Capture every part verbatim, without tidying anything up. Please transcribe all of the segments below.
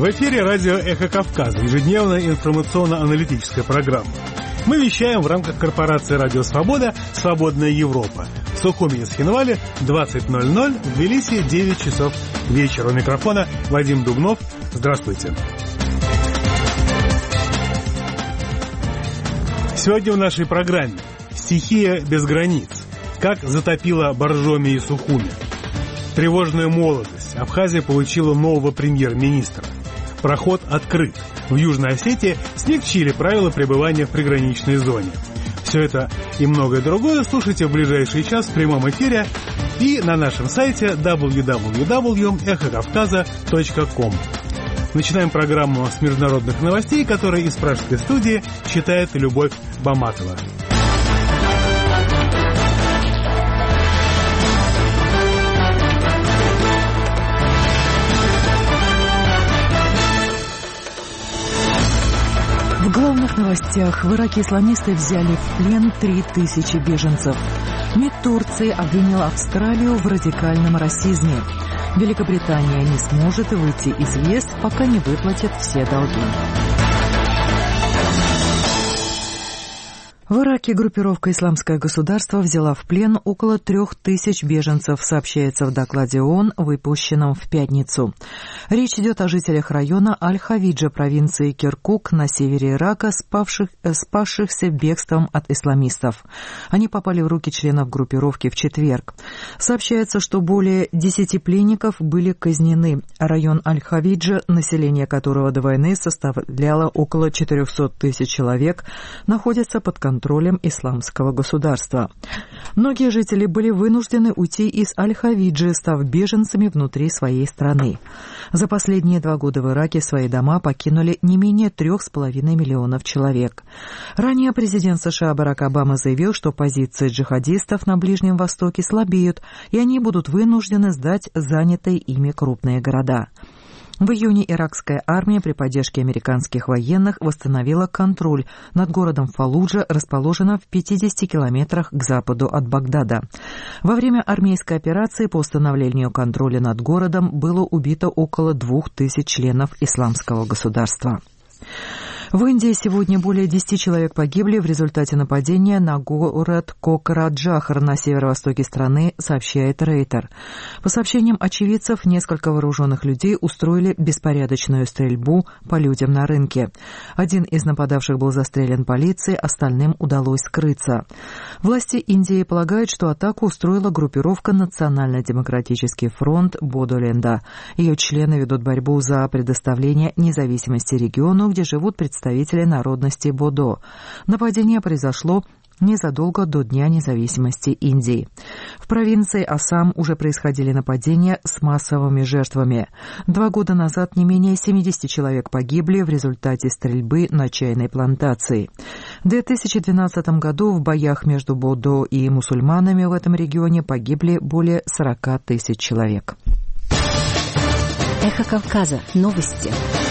В эфире радио «Эхо Кавказа», ежедневная информационно-аналитическая программа. Мы вещаем в рамках корпорации «Радио Свобода» «Свободная Европа». В Сухуми и Схинвале двадцать ноль ноль, в Тбилиси девять часов вечера. У микрофона Вадим Дубнов. Здравствуйте. Сегодня в нашей программе «Стихия без границ». Как затопила Боржоми и Сухуми. Тревожная молодость. Абхазия получила нового премьер-министра. Проход открыт. В Южной Осетии смягчили правила пребывания в приграничной зоне. Все это и многое другое слушайте в ближайший час в прямом эфире и на нашем сайте дабл ю дабл ю дабл ю точка эхо кавказа точка ком. Начинаем программу с международных новостей, которые из пражской студии читает Любовь Баматова. В главных новостях: в Ираке исламисты взяли в плен три тысячи беженцев. МИД Турции обвинил Австралию в радикальном расизме. Великобритания не сможет выйти из ЕС, пока не выплатит все долги. В Ираке группировка «Исламское государство» взяла в плен около трех тысяч беженцев, сообщается в докладе ООН, выпущенном в пятницу. Речь идет о жителях района Аль-Хавиджа провинции Киркук на севере Ирака, спавших, спасшихся бегством от исламистов. Они попали в руки членов группировки в четверг. Сообщается, что более десяти пленников были казнены. Район Аль-Хавиджа, население которого до войны составляло около четырехсот тысяч человек, находится под контролем контролем исламского государства. Многие жители были вынуждены уйти из Аль-Хавиджи, став беженцами внутри своей страны. За последние два года в Ираке свои дома покинули не менее трех с половиной миллионов человек. Ранее президент США Барак Обама заявил, что позиции джихадистов на Ближнем Востоке слабеют, и они будут вынуждены сдать занятые ими крупные города. В июне иракская армия при поддержке американских военных восстановила контроль над городом Фаллуджа, расположенным в пятидесяти километрах к западу от Багдада. Во время армейской операции по установлению контроля над городом было убито около двух тысяч членов исламского государства. В Индии сегодня более десяти человек погибли в результате нападения на город Кокраджахар на северо-востоке страны, сообщает Рейтер. По сообщениям очевидцев, несколько вооруженных людей устроили беспорядочную стрельбу по людям на рынке. Один из нападавших был застрелен полицией, остальным удалось скрыться. Власти Индии полагают, что атаку устроила группировка Национально-демократический фронт Бодоленда. Ее члены ведут борьбу за предоставление независимости региону, где живут представители представители народности Бодо. Нападение произошло незадолго до Дня независимости Индии. В провинции Ассам уже происходили нападения с массовыми жертвами. Два года назад не менее семидесяти человек погибли в результате стрельбы на чайной плантации. В две тысячи двенадцатом году в боях между Бодо и мусульманами в этом регионе погибли более сорока тысяч человек. Эхо Кавказа. Новости.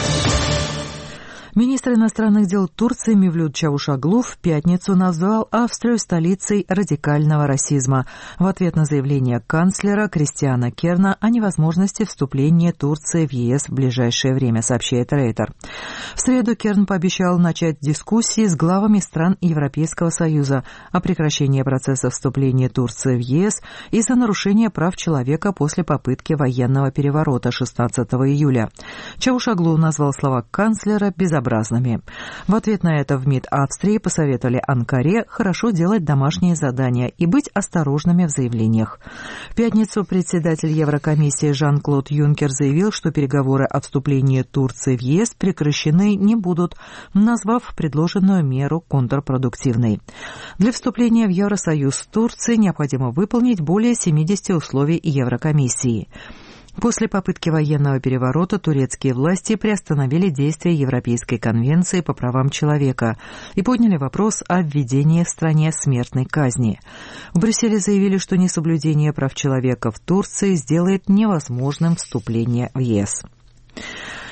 Министр иностранных дел Турции Мевлют Чавушоглу в пятницу назвал Австрию столицей радикального расизма в ответ на заявление канцлера Кристиана Керна о невозможности вступления Турции в ЕС в ближайшее время, сообщает Рейтер. В среду Керн пообещал начать дискуссии с главами стран Европейского Союза о прекращении процесса вступления Турции в ЕС из-за нарушения прав человека после попытки военного переворота шестнадцатого июля. Чавушоглу назвал слова канцлера безобразными. В ответ на это в МИД Австрии посоветовали Анкаре хорошо делать домашние задания и быть осторожными в заявлениях. В пятницу председатель Еврокомиссии Жан-Клод Юнкер заявил, что переговоры о вступлении Турции в ЕС прекращены не будут, назвав предложенную меру контрпродуктивной. Для вступления в Евросоюз Турции необходимо выполнить более семидесяти условий Еврокомиссии. После попытки военного переворота турецкие власти приостановили действие Европейской конвенции по правам человека и подняли вопрос о введении в стране смертной казни. В Брюсселе заявили, что несоблюдение прав человека в Турции сделает невозможным вступление в ЕС.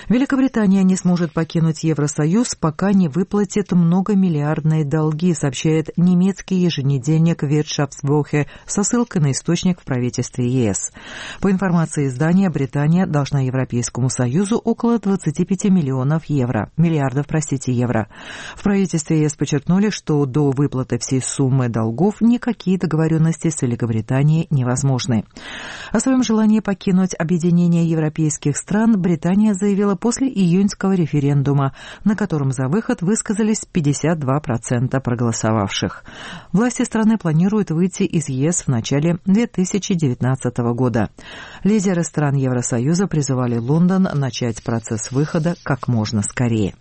Великобритания не сможет покинуть Евросоюз, пока не выплатит многомиллиардные долги, сообщает немецкий еженедельник Wirtschaftswoche со ссылкой на источник в правительстве ЕС. По информации издания, Британия должна Европейскому Союзу около двадцати пяти миллионов евро, миллиардов, простите, евро. В правительстве ЕС подчеркнули, что до выплаты всей суммы долгов никакие договоренности с Великобританией невозможны. О своем желании покинуть объединение европейских стран Британия заявила после июньского референдума, на котором за выход высказались пятьдесят два процента проголосовавших. Власти страны планируют выйти из ЕС в начале две тысячи девятнадцатого года. Лидеры стран Евросоюза призывали Лондон начать процесс выхода как можно скорее.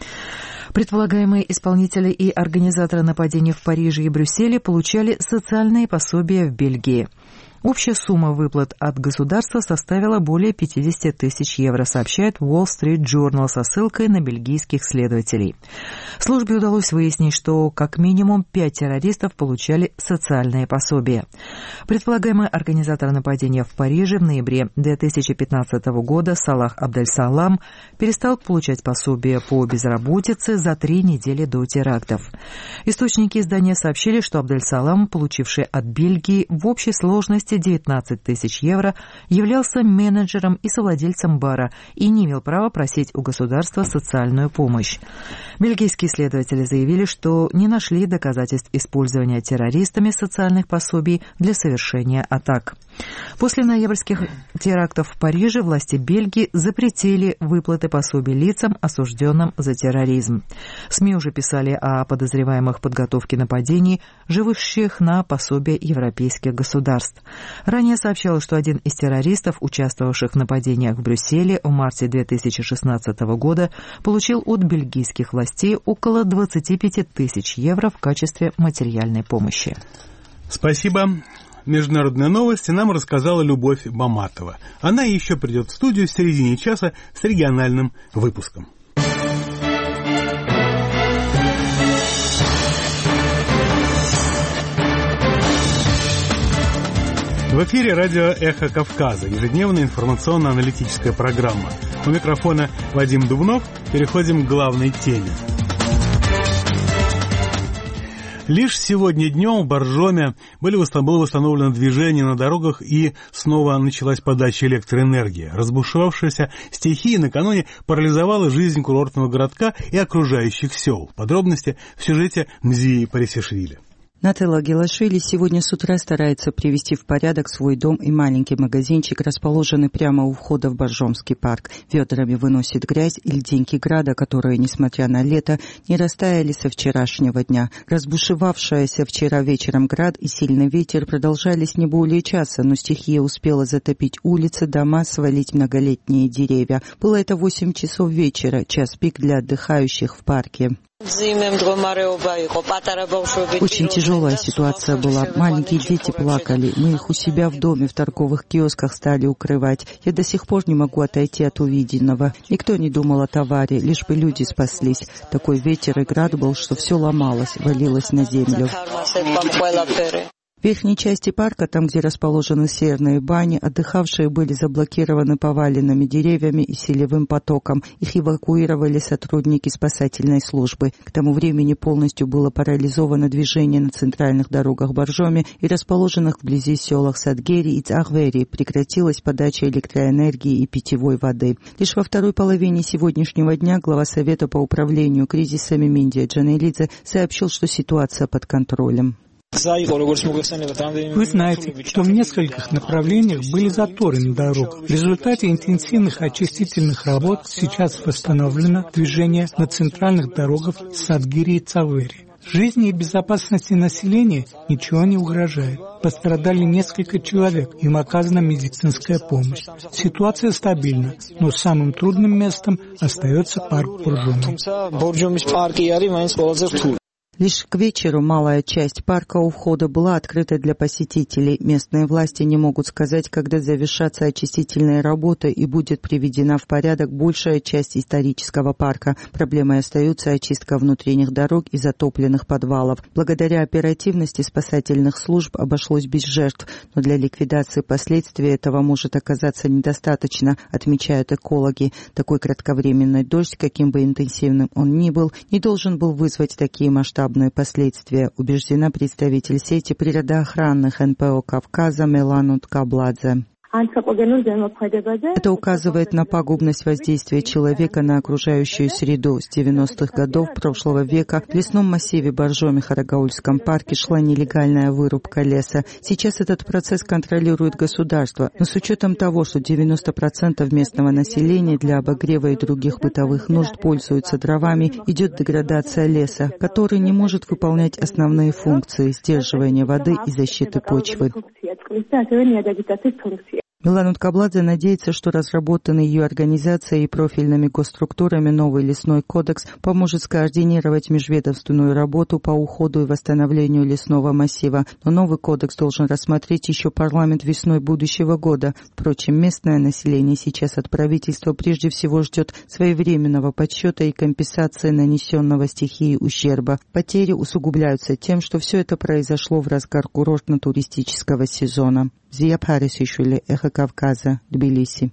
Предполагаемые исполнители и организаторы нападений в Париже и Брюсселе получали социальные пособия в Бельгии. Общая сумма выплат от государства составила более пятьдесят тысяч евро, сообщает Wall Street Journal со ссылкой на бельгийских следователей. Службе удалось выяснить, что как минимум пять террористов получали социальные пособия. Предполагаемый организатор нападения в Париже в ноябре две тысячи пятнадцатого года Салах Абдель-Салам перестал получать пособия по безработице за три недели до терактов. Источники издания сообщили, что Абдель-Салам, получивший от Бельгии в общей сложности девятнадцать тысяч евро, являлся менеджером и совладельцем бара и не имел права просить у государства социальную помощь. Бельгийские следователи заявили, что не нашли доказательств использования террористами социальных пособий для совершения атак. После ноябрьских терактов в Париже власти Бельгии запретили выплаты пособий лицам, осужденным за терроризм. СМИ уже писали о подозреваемых в подготовке нападений, живущих на пособия европейских государств. Ранее сообщалось, что один из террористов, участвовавших в нападениях в Брюсселе в марте две тысячи шестнадцатого года, получил от бельгийских властей около двадцати пяти тысяч евро в качестве материальной помощи. Спасибо. Международные новости нам рассказала Любовь Баматова. Она еще придет в студию в середине часа с региональным выпуском. В эфире радио «Эхо Кавказа», ежедневная информационно-аналитическая программа. У микрофона Вадим Дубнов. Переходим к главной теме. Лишь сегодня днем в Боржоме были было восстановлено движение на дорогах и снова началась подача электроэнергии. Разбушевавшаяся стихия накануне парализовала жизнь курортного городка и окружающих сел. Подробности в сюжете Мзии Парисишвили. Нателла Гелашвили сегодня с утра старается привести в порядок свой дом и маленький магазинчик, расположенный прямо у входа в Боржомский парк. Ведрами выносит грязь и льдинки града, которые, несмотря на лето, не растаяли со вчерашнего дня. Разбушевавшаяся вчера вечером град и сильный ветер продолжались не более часа, но стихия успела затопить улицы, дома, свалить многолетние деревья. Было это восемь часов вечера, час пик для отдыхающих в парке. Очень тяжелая ситуация была. Маленькие дети плакали. Мы их у себя в доме, в торговых киосках стали укрывать. Я до сих пор не могу отойти от увиденного. Никто не думал о товаре, лишь бы люди спаслись. Такой ветер и град был, что все ломалось, валилось на землю. В верхней части парка, там, где расположены северные бани, отдыхавшие были заблокированы поваленными деревьями и селевым потоком. Их эвакуировали сотрудники спасательной службы. К тому времени полностью было парализовано движение на центральных дорогах Боржоми и расположенных вблизи селах Садгери и Цахвери. Прекратилась подача электроэнергии и питьевой воды. Лишь во второй половине сегодняшнего дня глава Совета по управлению кризисами Миндия Джанелидзе сообщил, что ситуация под контролем. Вы знаете, что в нескольких направлениях были заторы на дорогах. В результате интенсивных очистительных работ сейчас восстановлено движение на центральных дорогах Садгири и Цавери. Жизни и безопасности населения ничего не угрожает. Пострадали несколько человек, им оказана медицинская помощь. Ситуация стабильна, но самым трудным местом остается парк Боржоми. Лишь к вечеру малая часть парка у входа была открыта для посетителей. Местные власти не могут сказать, когда завершатся очистительные работы и будет приведена в порядок большая часть исторического парка. Проблемой остается очистка внутренних дорог и затопленных подвалов. Благодаря оперативности спасательных служб обошлось без жертв, но для ликвидации последствий этого может оказаться недостаточно, отмечают экологи. Такой кратковременный дождь, каким бы интенсивным он ни был, не должен был вызвать такие масштабы последствия, убеждена представитель сети природоохранных эн пэ о Кавказа Мелана Ткабладзе. Это указывает на пагубность воздействия человека на окружающую среду. С девяностых годов прошлого века в лесном массиве Боржоми-Харагаульском парке шла нелегальная вырубка леса. Сейчас этот процесс контролирует государство, но с учетом того, что девяносто процентов местного населения для обогрева и других бытовых нужд пользуются дровами, идет деградация леса, который не может выполнять основные функции сдерживания воды и защиты почвы. Мелана Ткабладзе надеется, что разработанный ее организацией и профильными госструктурами новый лесной кодекс поможет скоординировать межведомственную работу по уходу и восстановлению лесного массива. Но новый кодекс должен рассмотреть еще парламент весной будущего года. Впрочем, местное население сейчас от правительства прежде всего ждет своевременного подсчета и компенсации нанесенного стихией ущерба. Потери усугубляются тем, что все это произошло в разгар курортно-туристического сезона. Зия Парисишвили, Эхо Кавказа, Тбилиси.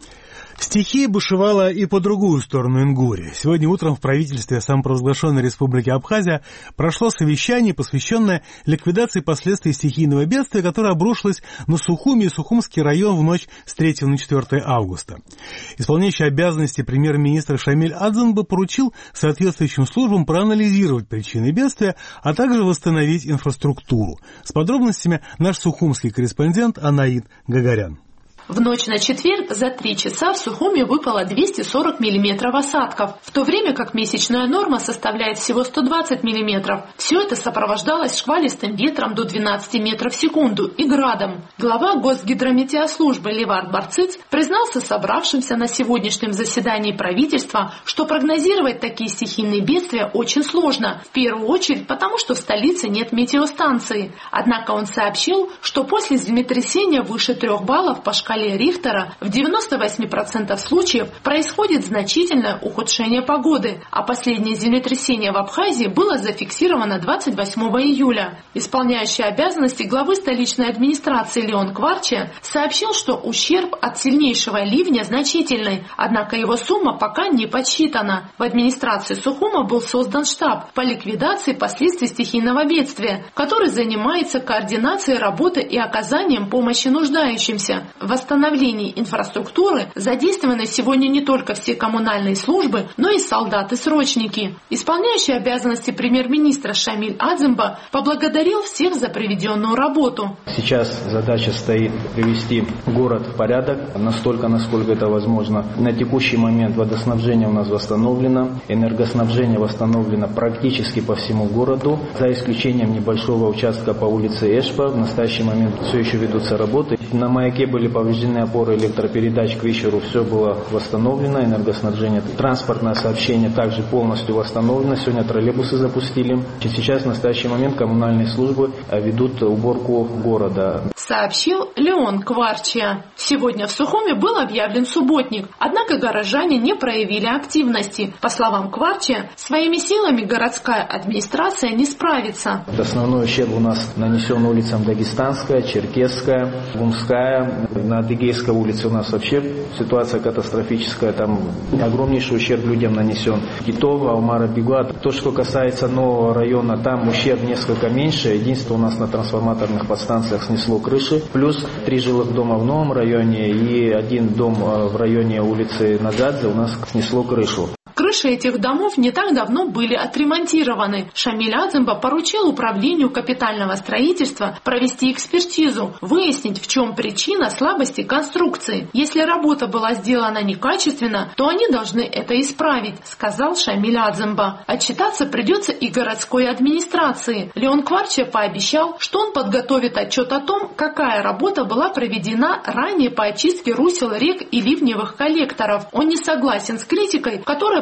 Стихия бушевала и по другую сторону Ингурии. Сегодня утром в правительстве самопровозглашенной республики Абхазия прошло совещание, посвященное ликвидации последствий стихийного бедствия, которое обрушилось на Сухуми и Сухумский район в ночь с третьего на четвёртое августа. Исполняющий обязанности премьер-министра Шамиль Адзанба поручил соответствующим службам проанализировать причины бедствия, а также восстановить инфраструктуру. С подробностями наш сухумский корреспондент Анаид Гагарян. В ночь на четверг за три часа в Сухуми выпало двести сорок миллиметров осадков, в то время как месячная норма составляет всего сто двадцать миллиметров. Все это сопровождалось шквалистым ветром до двенадцати метров в секунду и градом. Глава Госгидрометеослужбы Левард Барциц признался собравшимся на сегодняшнем заседании правительства, что прогнозировать такие стихийные бедствия очень сложно, в первую очередь потому, что в столице нет метеостанции. Однако он сообщил, что после землетрясения выше трех баллов по шкале Рихтера в девяноста восьми процентах случаев происходит значительное ухудшение погоды, а последнее землетрясение в Абхазии было зафиксировано двадцать восьмого июля. Исполняющий обязанности главы столичной администрации Леон Кварчия сообщил, что ущерб от сильнейшего ливня значительный, однако его сумма пока не подсчитана. В администрации Сухума был создан штаб по ликвидации последствий стихийного бедствия, который занимается координацией работы и оказанием помощи нуждающимся. В восстановлении инфраструктуры задействованы сегодня не только все коммунальные службы, но и солдаты-срочники. Исполняющий обязанности премьер-министра Шамиль Адзанба поблагодарил всех за проведенную работу. Сейчас задача стоит привести город в порядок, настолько, насколько это возможно. На текущий момент водоснабжение у нас восстановлено, энергоснабжение восстановлено практически по всему городу, за исключением небольшого участка по улице Эшпа. В настоящий момент все еще ведутся работы. На маяке были повреждены опоры электропередач, к вечеру все было восстановлено, энергоснабжение, транспортное сообщение также полностью восстановлено, сегодня троллейбусы запустили. Сейчас в настоящий момент коммунальные службы ведут уборку города. Сообщил Леон Кварчия. Сегодня в Сухуме был объявлен субботник, однако горожане не проявили активности. По словам Кварчия, своими силами городская администрация не справится. Основной ущерб у нас нанесен улицам Дагестанская, Черкесская, Гумская. На Адыгейской улице у нас вообще ситуация катастрофическая, там огромнейший ущерб людям нанесен. Китово, Алмара Бегуа. То, что касается нового района, там ущерб несколько меньше. Единственное, у нас на трансформаторных подстанциях снесло крыши. Плюс три жилых дома в новом районе и один дом в районе улицы Нагадзе у нас снесло крышу. Крыши этих домов не так давно были отремонтированы. Шамиль Адзанба поручил управлению капитального строительства провести экспертизу, выяснить, в чем причина слабости конструкции. Если работа была сделана некачественно, то они должны это исправить, сказал Шамиль Адзанба. Отчитаться придется и городской администрации. Леон Кварчия пообещал, что он подготовит отчет о том, какая работа была проведена ранее по очистке русел рек и ливневых коллекторов. Он не согласен с критикой, которая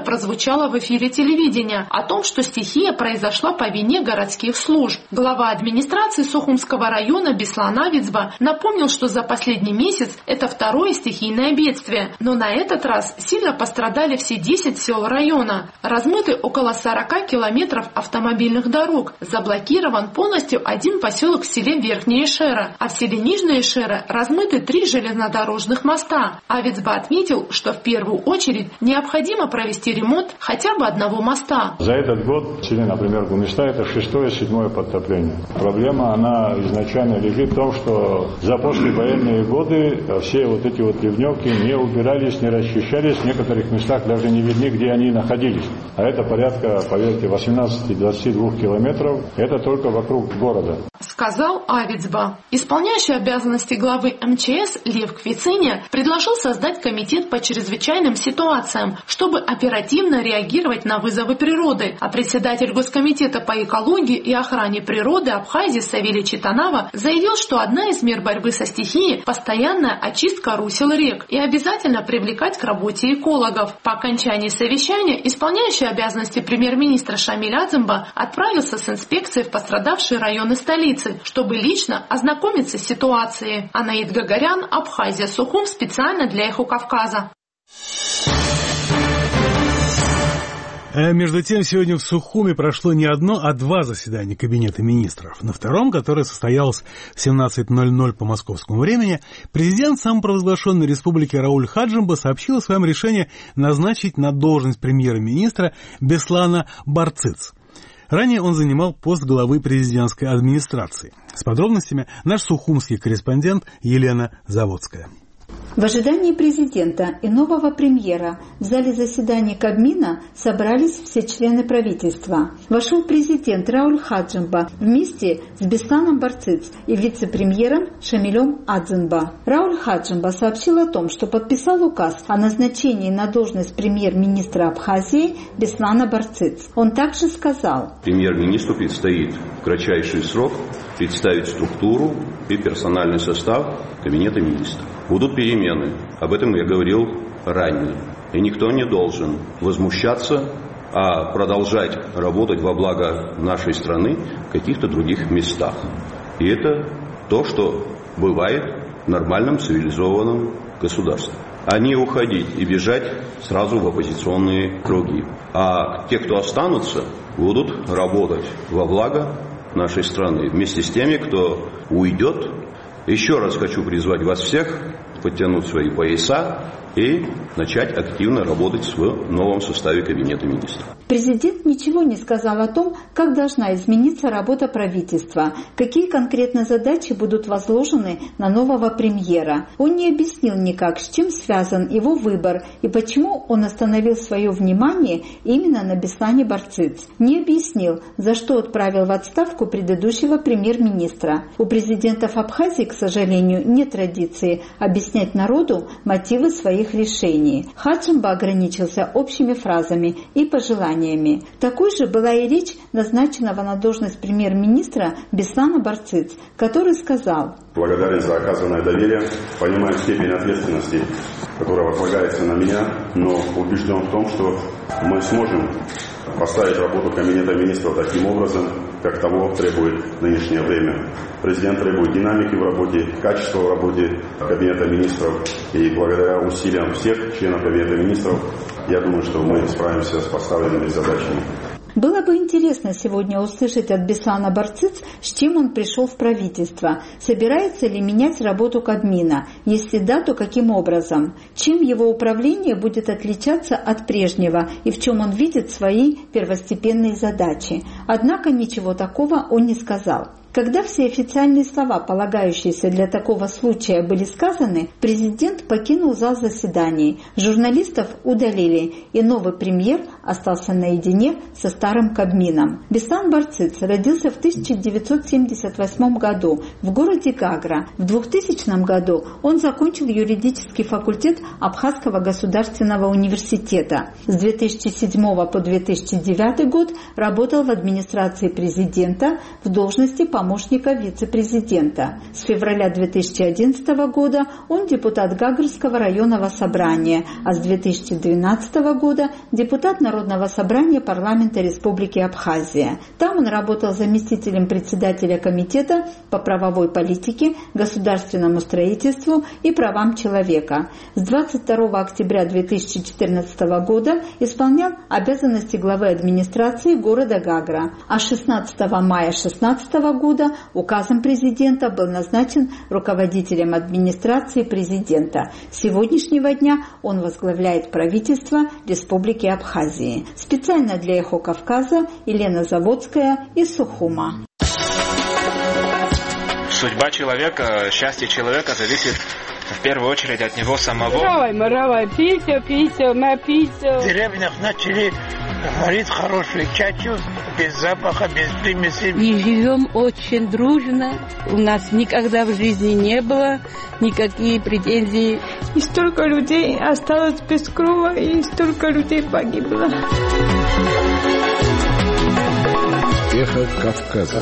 прозвучало в эфире телевидения о том, что стихия произошла по вине городских служб. Глава администрации Сухумского района Беслан Авицба напомнил, что за последний месяц это второе стихийное бедствие, но на этот раз сильно пострадали все десять сел района. Размыты около сорока километров автомобильных дорог, заблокирован полностью один поселок в селе Верхняя Шера, а в селе Нижняя Шера размыты три железнодорожных моста. Авицба отметил, что в первую очередь необходимо провести ремонт хотя бы одного моста. За этот год в селе, например, Гумишта, это шестое-седьмое подтопление. Проблема, она изначально лежит в том, что за послевоенные годы все вот эти вот ливневки не убирались, не расчищались, в некоторых местах даже не видны, где они находились. А это порядка, поверьте, восемнадцати-двадцати двух километров, это только вокруг города. Сказал Авицба. Исполняющий обязанности главы эм че эс Лев Квициня предложил создать комитет по чрезвычайным ситуациям, чтобы оперативно реагировать на вызовы природы. А председатель Госкомитета по экологии и охране природы Абхазии Савелий Читанава заявил, что одна из мер борьбы со стихией – постоянная очистка русел рек и обязательно привлекать к работе экологов. По окончании совещания исполняющий обязанности премьер-министра Шамиль Адзымба отправился с инспекцией в пострадавшие районы столицы, чтобы лично ознакомиться с ситуацией. Анаид Гагарян, Абхазия, Сухум, специально для Эхо Кавказа. Между тем, сегодня в Сухуме прошло не одно, а два заседания Кабинета министров. На втором, которое состоялось в семнадцать ноль ноль по московскому времени, президент самопровозглашенной республики Рауль Хаджимба сообщил о своем решении назначить на должность премьер-министра Беслана Барциц. Ранее он занимал пост главы президентской администрации. С подробностями наш сухумский корреспондент Елена Заводская. В ожидании президента и нового премьера в зале заседаний Кабмина собрались все члены правительства. Вошел президент Рауль Хаджимба вместе с Бесланом Барциц и вице-премьером Шамилем Адзымба. Рауль Хаджимба сообщил о том, что подписал указ о назначении на должность премьер-министра Абхазии Беслана Барциц. Он также сказал: премьер-министру предстоит в кратчайший срок представить структуру и персональный состав Кабинета министров. Будут перемены, об этом я говорил ранее. И никто не должен возмущаться, а продолжать работать во благо нашей страны в каких-то других местах. И это то, что бывает в нормальном цивилизованном государстве. А не уходить и бежать сразу в оппозиционные круги. А те, кто останутся, будут работать во благо нашей страны вместе с теми, кто уйдет. Еще раз хочу призвать вас всех подтянуть свои пояса и начать активно работать в новом составе Кабинета министров. Президент ничего не сказал о том, как должна измениться работа правительства, какие конкретно задачи будут возложены на нового премьера. Он не объяснил никак, с чем связан его выбор и почему он остановил свое внимание именно на Беслане Барциц. Не объяснил, за что отправил в отставку предыдущего премьер-министра. У президентов Абхазии, к сожалению, нет традиции объяснять народу мотивы своих решений. Хаджимба ограничился общими фразами и пожеланиями. Такой же была и речь назначенного на должность премьер-министра Беслана Барциц, который сказал: благодарен за оказанное доверие, понимаю степень ответственности, которая возлагается на меня, но убежден в том, что мы сможем поставить работу Кабинета министров таким образом, как того требует нынешнее время. Президент требует динамики в работе, качества в работе Кабинета министров, и благодаря усилиям всех членов Кабинета министров, я думаю, что мы справимся с поставленными задачами. Было бы интересно сегодня услышать от Беслана Барциц, с чем он пришел в правительство. Собирается ли менять работу Кабмина? Если да, то каким образом? Чем его управление будет отличаться от прежнего и в чем он видит свои первостепенные задачи? Однако ничего такого он не сказал. Когда все официальные слова, полагающиеся для такого случая, были сказаны, президент покинул зал заседаний, журналистов удалили, и новый премьер остался наедине со старым Кабмином. Беслан Барциц родился в тысяча девятьсот семьдесят восьмом году в городе Гагра. В двухтысячном году он закончил юридический факультет Абхазского государственного университета. С две тысячи седьмого по две тысячи девятый год работал в администрации президента в должности помощника помощника вице-президента. С февраля две тысячи одиннадцатого года он депутат Гагарского районного собрания, а с две тысячи двенадцатого года депутат Народного собрания парламента Республики Абхазия. Там он работал заместителем председателя комитета по правовой политике, государственному строительству и правам человека. С двадцать второго октября две тысячи четырнадцатого года исполнял обязанности главы администрации города Гагра, а шестнадцатого мая две тысячи шестнадцатого года указом президента был назначен руководителем администрации президента. С сегодняшнего дня он возглавляет правительство Республики Абхазии. Специально для «Эхо Кавказа» Елена Заводская из Сухума. Судьба человека, счастье человека зависит в первую очередь от него самого. В деревнях начали варить хорошую чачу, без запаха, без примесей. И живем очень дружно. У нас никогда в жизни не было никаких претензий. И столько людей осталось без крова, и столько людей погибло. Эхо Кавказа.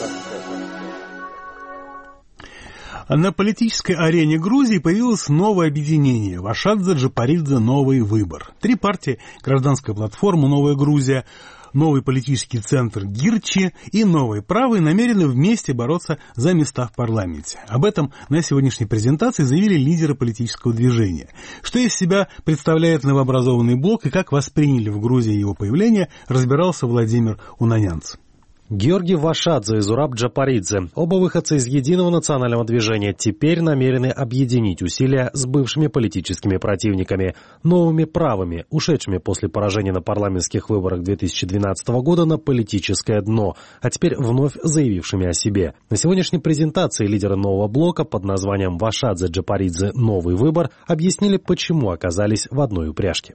На политической арене Грузии появилось новое объединение – Вашадзе-Джапаридзе «Новый выбор». Три партии – Гражданская платформа «Новая Грузия», Новый политический центр «Гирчи» и «Новые правые» намерены вместе бороться за места в парламенте. Об этом на сегодняшней презентации заявили лидеры политического движения. Что из себя представляет новообразованный блок и как восприняли в Грузии его появление, разбирался Владимир Унанянц. Георгий Вашадзе и Зураб Джапаридзе, оба выходцы из единого национального движения, теперь намерены объединить усилия с бывшими политическими противниками, новыми правыми, ушедшими после поражения на парламентских выборах две тысячи двенадцатого года на политическое дно, а теперь вновь заявившими о себе. На сегодняшней презентации лидеры нового блока под названием Вашадзе Джапаридзе «Новый выбор» объяснили, почему оказались в одной упряжке.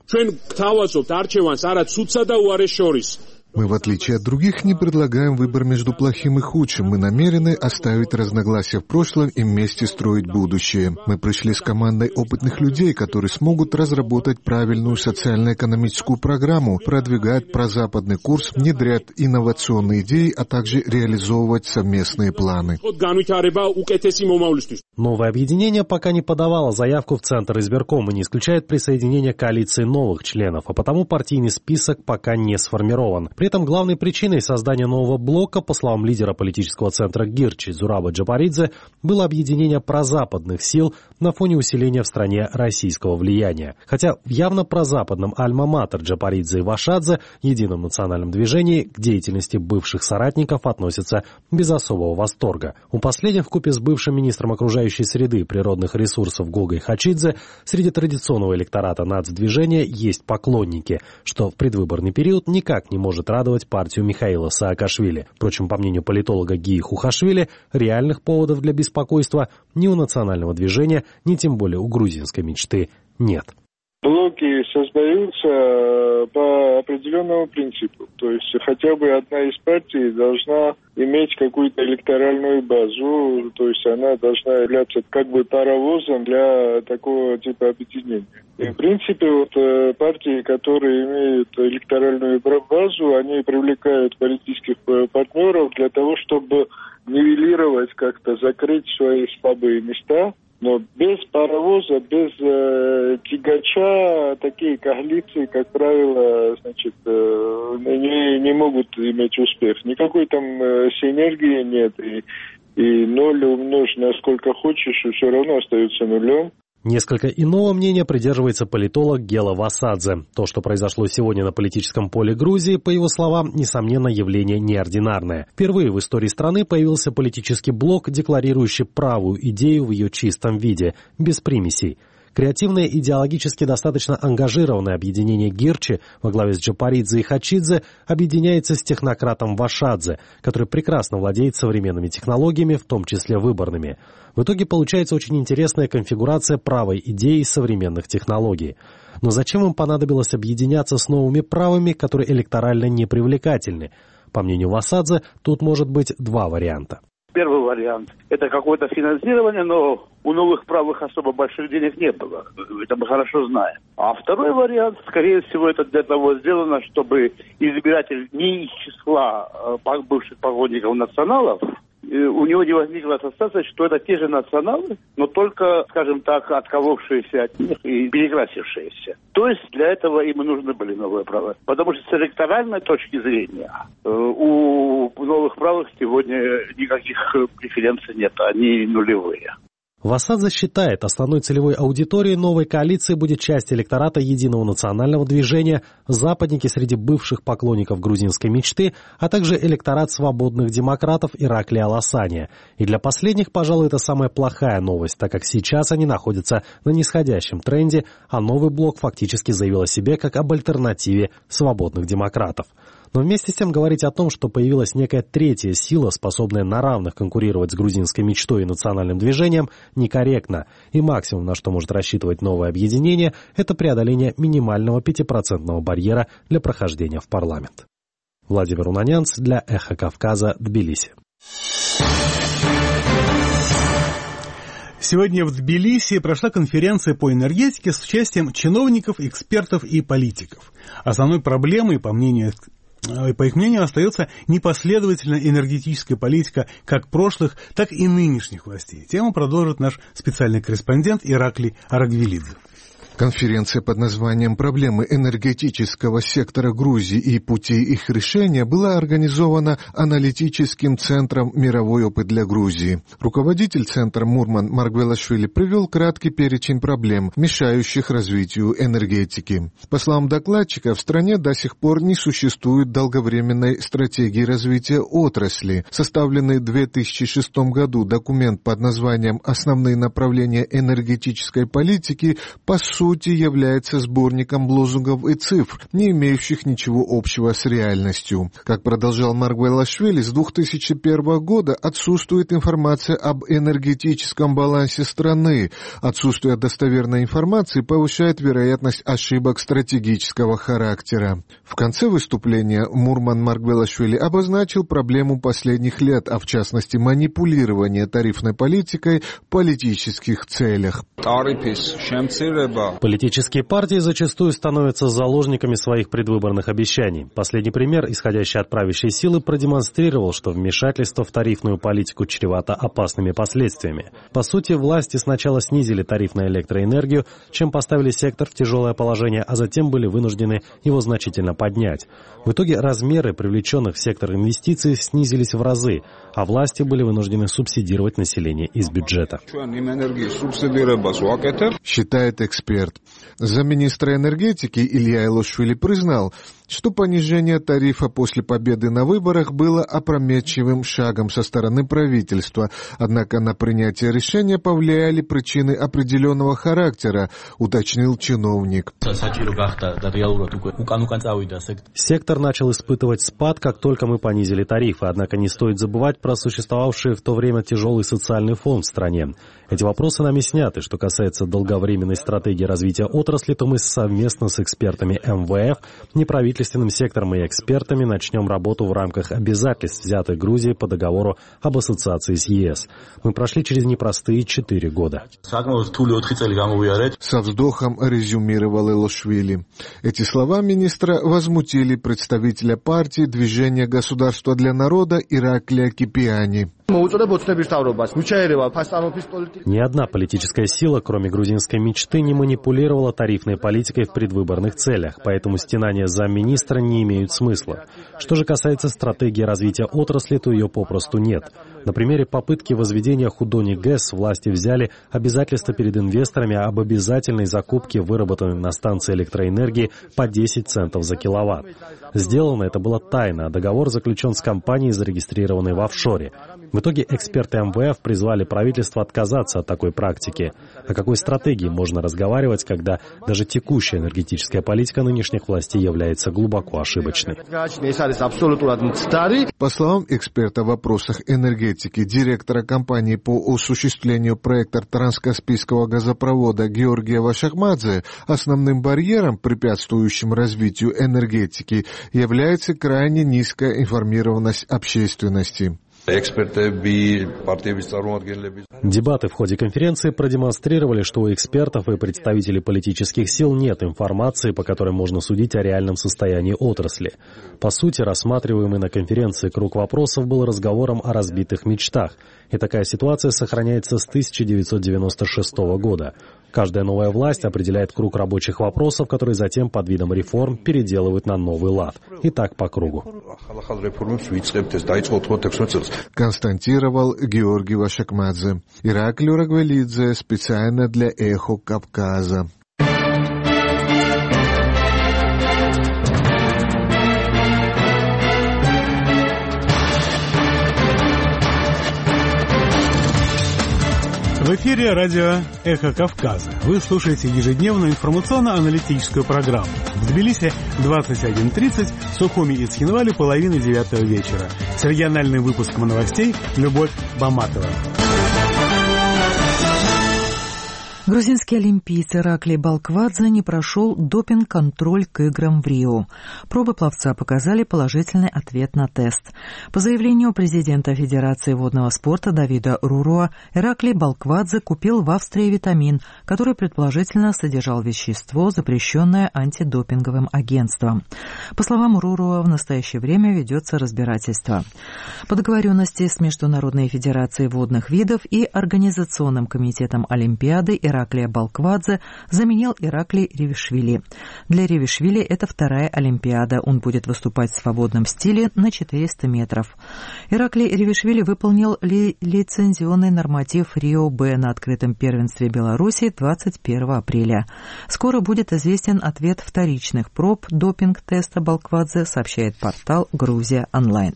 Мы, в отличие от других, не предлагаем выбор между плохим и худшим. Мы намерены оставить разногласия в прошлом и вместе строить будущее. Мы пришли с командой опытных людей, которые смогут разработать правильную социально-экономическую программу, продвигать прозападный курс, внедрять инновационные идеи, а также реализовывать совместные планы. Новое объединение пока не подавало заявку в Центр избиркома и не исключает присоединение к коалиции новых членов, а потому партийный список пока не сформирован. При этом главной причиной создания нового блока, по словам лидера политического центра Гирчи Зураба Джапаридзе, было объединение прозападных сил на фоне усиления в стране российского влияния. Хотя в явно прозападном альма-матер Джапаридзе и Вашадзе, едином национальном движении, к деятельности бывших соратников относятся без особого восторга. У последних вкупе с бывшим министром окружающей среды и природных ресурсов Гогой Хачидзе среди традиционного электората нацдвижения есть поклонники, что в предвыборный период никак не может радовать партию Михаила Саакашвили. Впрочем, по мнению политолога Гии Хухашвили, реальных поводов для беспокойства ни у национального движения, ни тем более у грузинской мечты нет. Блоки создаются по определенному принципу. То есть хотя бы одна из партий должна иметь какую-то электоральную базу, то есть она должна являться как бы паровозом для такого типа объединения. И в принципе вот партии, которые имеют электоральную базу, они привлекают политических партнеров для того, чтобы нивелировать, как-то закрыть свои слабые места. Но без паровоза, без э, тягача такие коалиции, как правило, значит, э, не, не могут иметь успех. Никакой там э, синергии нет, и, и ноль умножь на сколько хочешь, и все равно остается нулем. Несколько иного мнения придерживается политолог Гела Васадзе. То, что произошло сегодня на политическом поле Грузии, по его словам, несомненно, явление неординарное. Впервые в истории страны появился политический блок, декларирующий правую идею в ее чистом виде, без примесей. Креативное и идеологически достаточно ангажированное объединение Гирчи во главе с Джапаридзе и Хачидзе объединяется с технократом Вашадзе, который прекрасно владеет современными технологиями, в том числе выборными. В итоге получается очень интересная конфигурация правой идеи современных технологий. Но зачем им понадобилось объединяться с новыми правыми, которые электорально непривлекательны? По мнению Васадзе, тут может быть два варианта. Первый вариант – это какое-то финансирование, но у новых правых особо больших денег не было. Это мы хорошо знаем. А второй вариант, скорее всего, это для того сделано, чтобы избиратель не из числа бывших поклонников националов у него не возникла ассоциация, что это те же националы, но только, скажем так, отколовшиеся от них и перекрасившиеся. То есть для этого им и нужны были новые правые. Потому что с электоральной точки зрения у новых правых сегодня никаких преференций нет, они нулевые. Васадзе считает, основной целевой аудиторией новой коалиции будет часть электората Единого национального движения, западники среди бывших поклонников грузинской мечты, а также электорат свободных демократов Ираклия Аласания. И для последних, пожалуй, это самая плохая новость, так как сейчас они находятся на нисходящем тренде, а новый блок фактически заявил о себе как об альтернативе свободных демократов. Но вместе с тем говорить о том, что появилась некая третья сила, способная на равных конкурировать с грузинской мечтой и национальным движением, некорректно. И максимум, на что может рассчитывать новое объединение, это преодоление минимального пятипроцентного барьера для прохождения в парламент. Владимир Унанянц для «Эхо Кавказа», Тбилиси. Сегодня в Тбилиси прошла конференция по энергетике с участием чиновников, экспертов и политиков. Основной проблемой, по мнению По их мнению, остается непоследовательная энергетическая политика как прошлых, так и нынешних властей. Тему продолжит наш специальный корреспондент Ираклий Арагвелидзе. Конференция под названием «Проблемы энергетического сектора Грузии и пути их решения» была организована аналитическим центром «Мировой опыт для Грузии». Руководитель центра Мурман Маргвелашвили привел краткий перечень проблем, мешающих развитию энергетики. По словам докладчика, в стране до сих пор не существует долговременной стратегии развития отрасли. Составленный в две тысячи шестом году документ под названием «Основные направления энергетической политики» по сути является сборником лозунгов и цифр, не имеющих ничего общего с реальностью. Как продолжал Маргвелашвили, с две тысячи первого года отсутствует информация об энергетическом балансе страны. Отсутствие достоверной информации повышает вероятность ошибок стратегического характера. В конце выступления Мурман Маргвелашвили обозначил проблему последних лет, а в частности манипулирование тарифной политикой в политических целях. Политические партии зачастую становятся заложниками своих предвыборных обещаний. Последний пример, исходящий от правящей силы, продемонстрировал, что вмешательство в тарифную политику чревато опасными последствиями. По сути, власти сначала снизили тариф на электроэнергию, чем поставили сектор в тяжелое положение, а затем были вынуждены его значительно поднять. В итоге размеры привлеченных в сектор инвестиций снизились в разы, а власти были вынуждены субсидировать население из бюджета. Считает эксперт. Замминистра энергетики Илья Илошвили признал, что понижение тарифа после победы на выборах было опрометчивым шагом со стороны правительства, однако на принятие решения повлияли причины определенного характера, уточнил чиновник. Сектор начал испытывать спад, как только мы понизили тарифы, однако не стоит забывать про существовавший в то время тяжелый социальный фон в стране. Эти вопросы нами сняты. Что касается долговременной стратегии развития отрасли, то мы совместно с экспертами эм вэ эф, неправительственным сектором и экспертами начнем работу в рамках обязательств, взятых Грузией по договору об ассоциации с е эс. Мы прошли через непростые четыре года. Со вздохом резюмировал Илошвили. Эти слова министра возмутили представителя партии «Движение государства для народа» Ираклия Кипиани. Ни одна политическая сила, кроме грузинской мечты, не манипулировала тарифной политикой в предвыборных целях, поэтому стенания замминистра не имеют смысла. Что же касается стратегии развития отрасли, то ее попросту нет. На примере попытки возведения Худони ГЭС власти взяли обязательства перед инвесторами об обязательной закупке выработанной на станции электроэнергии по десять центов за киловатт. Сделано это было тайно, а договор заключен с компанией, зарегистрированной в офшоре. В итоге эксперты эм вэ эф призвали правительство отказаться от такой практики. О какой стратегии можно разговаривать, когда даже текущая энергетическая политика нынешних властей является глубоко ошибочной? По словам эксперта в вопросах энергетики, директора компании по осуществлению проекта транскаспийского газопровода Георгия Вашахмадзе, основным барьером, препятствующим развитию энергетики, является крайне низкая информированность общественности. Дебаты в ходе конференции продемонстрировали, что у экспертов и представителей политических сил нет информации, по которой можно судить о реальном состоянии отрасли. По сути, рассматриваемый на конференции круг вопросов был разговором о разбитых мечтах. И такая ситуация сохраняется с тысяча девятьсот девяносто шестого года. Каждая новая власть определяет круг рабочих вопросов, которые затем под видом реформ переделывают на новый лад. И так по кругу. Констатировал Георгий Вашакмадзе. Ираклий Рагвелидзе специально для «Эхо Кавказа». В эфире радио «Эхо Кавказа». Вы слушаете ежедневную информационно-аналитическую программу. В Тбилиси двадцать один тридцать, в Сухуми и Цхинвале половина девятого вечера. С региональным выпуском новостей Любовь Баматова. Грузинский олимпиец Ираклий Балквадзе не прошел допинг-контроль к играм в Рио. Пробы пловца показали положительный ответ на тест. По заявлению президента Федерации водного спорта Давида Руруа, Ираклий Балквадзе купил в Австрии витамин, который предположительно содержал вещество, запрещенное антидопинговым агентством. По словам Руруа, в настоящее время ведется разбирательство. По договоренности с Международной Федерацией водных видов и Организационным комитетом Олимпиады Ираклия Балквадзе заменил Ираклий Ревишвили. Для Ревишвили это вторая Олимпиада. Он будет выступать в свободном стиле на четыреста метров. Ираклий Ревишвили выполнил ли лицензионный норматив Рио-Б на открытом первенстве Беларуси двадцать первого апреля. Скоро будет известен ответ вторичных проб допинг-теста Балквадзе, сообщает портал «Грузия онлайн».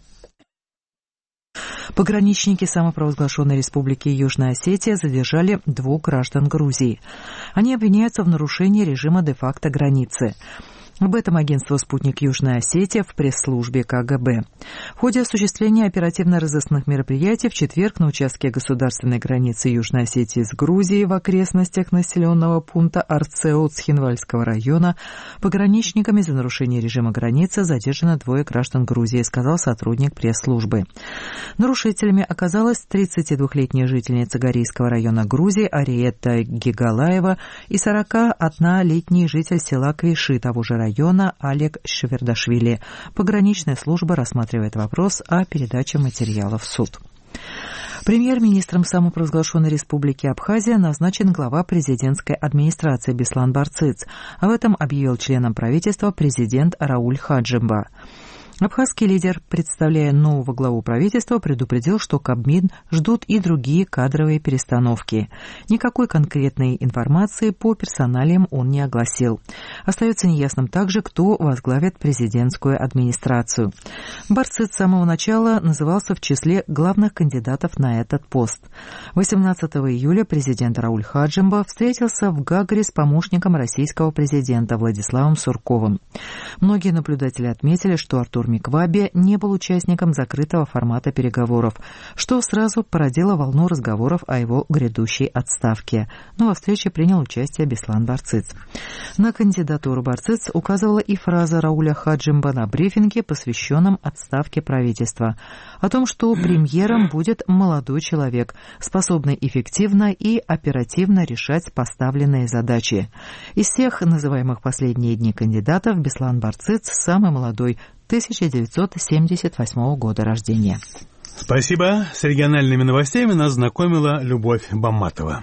Пограничники самопровозглашенной республики Южная Осетия задержали двух граждан Грузии. Они обвиняются в нарушении режима де-факто границы. Об этом агентство «Спутник Южная Осетия» в пресс-службе ка гэ бэ. В ходе осуществления оперативно-розыскных мероприятий в четверг на участке государственной границы Южной Осетии с Грузией в окрестностях населенного пункта Арцеу Цхинвальского района пограничниками за нарушение режима границы задержано двое граждан Грузии, сказал сотрудник пресс-службы. Нарушителями оказалась тридцатидвухлетняя жительница Горийского района Грузии Ариетта Гигалаева и сорокаоднолетний житель села Квиши того же района района Олег Шевердашвили. Пограничная служба рассматривает вопрос о передаче материалов в суд. Премьер-министром самопровозглашенной республики Абхазия назначен глава президентской администрации Беслан Барцыц. Об этом объявил членом правительства президент Рауль Хаджимба. Абхазский лидер, представляя нового главу правительства, предупредил, что Кабмин ждут и другие кадровые перестановки. Никакой конкретной информации по персоналиям он не огласил. Остается неясным также, кто возглавит президентскую администрацию. Барцыц с самого начала назывался в числе главных кандидатов на этот пост. восемнадцатого июля президент Рауль Хаджимба встретился в Гагре с помощником российского президента Владиславом Сурковым. Многие наблюдатели отметили, что Артур Микваби не был участником закрытого формата переговоров, что сразу породило волну разговоров о его грядущей отставке. Но во встрече принял участие Беслан Барцыц. На кандидатуру Барцыц указывала и фраза Рауля Хаджимба на брифинге, посвященном отставке правительства, о том, что премьером будет молодой человек, способный эффективно и оперативно решать поставленные задачи. Из всех называемых последние дни кандидатов Беслан Барцыц самый молодой, тысяча девятьсот семьдесят восьмого года рождения. Спасибо. С региональными новостями нас знакомила Любовь Баматова.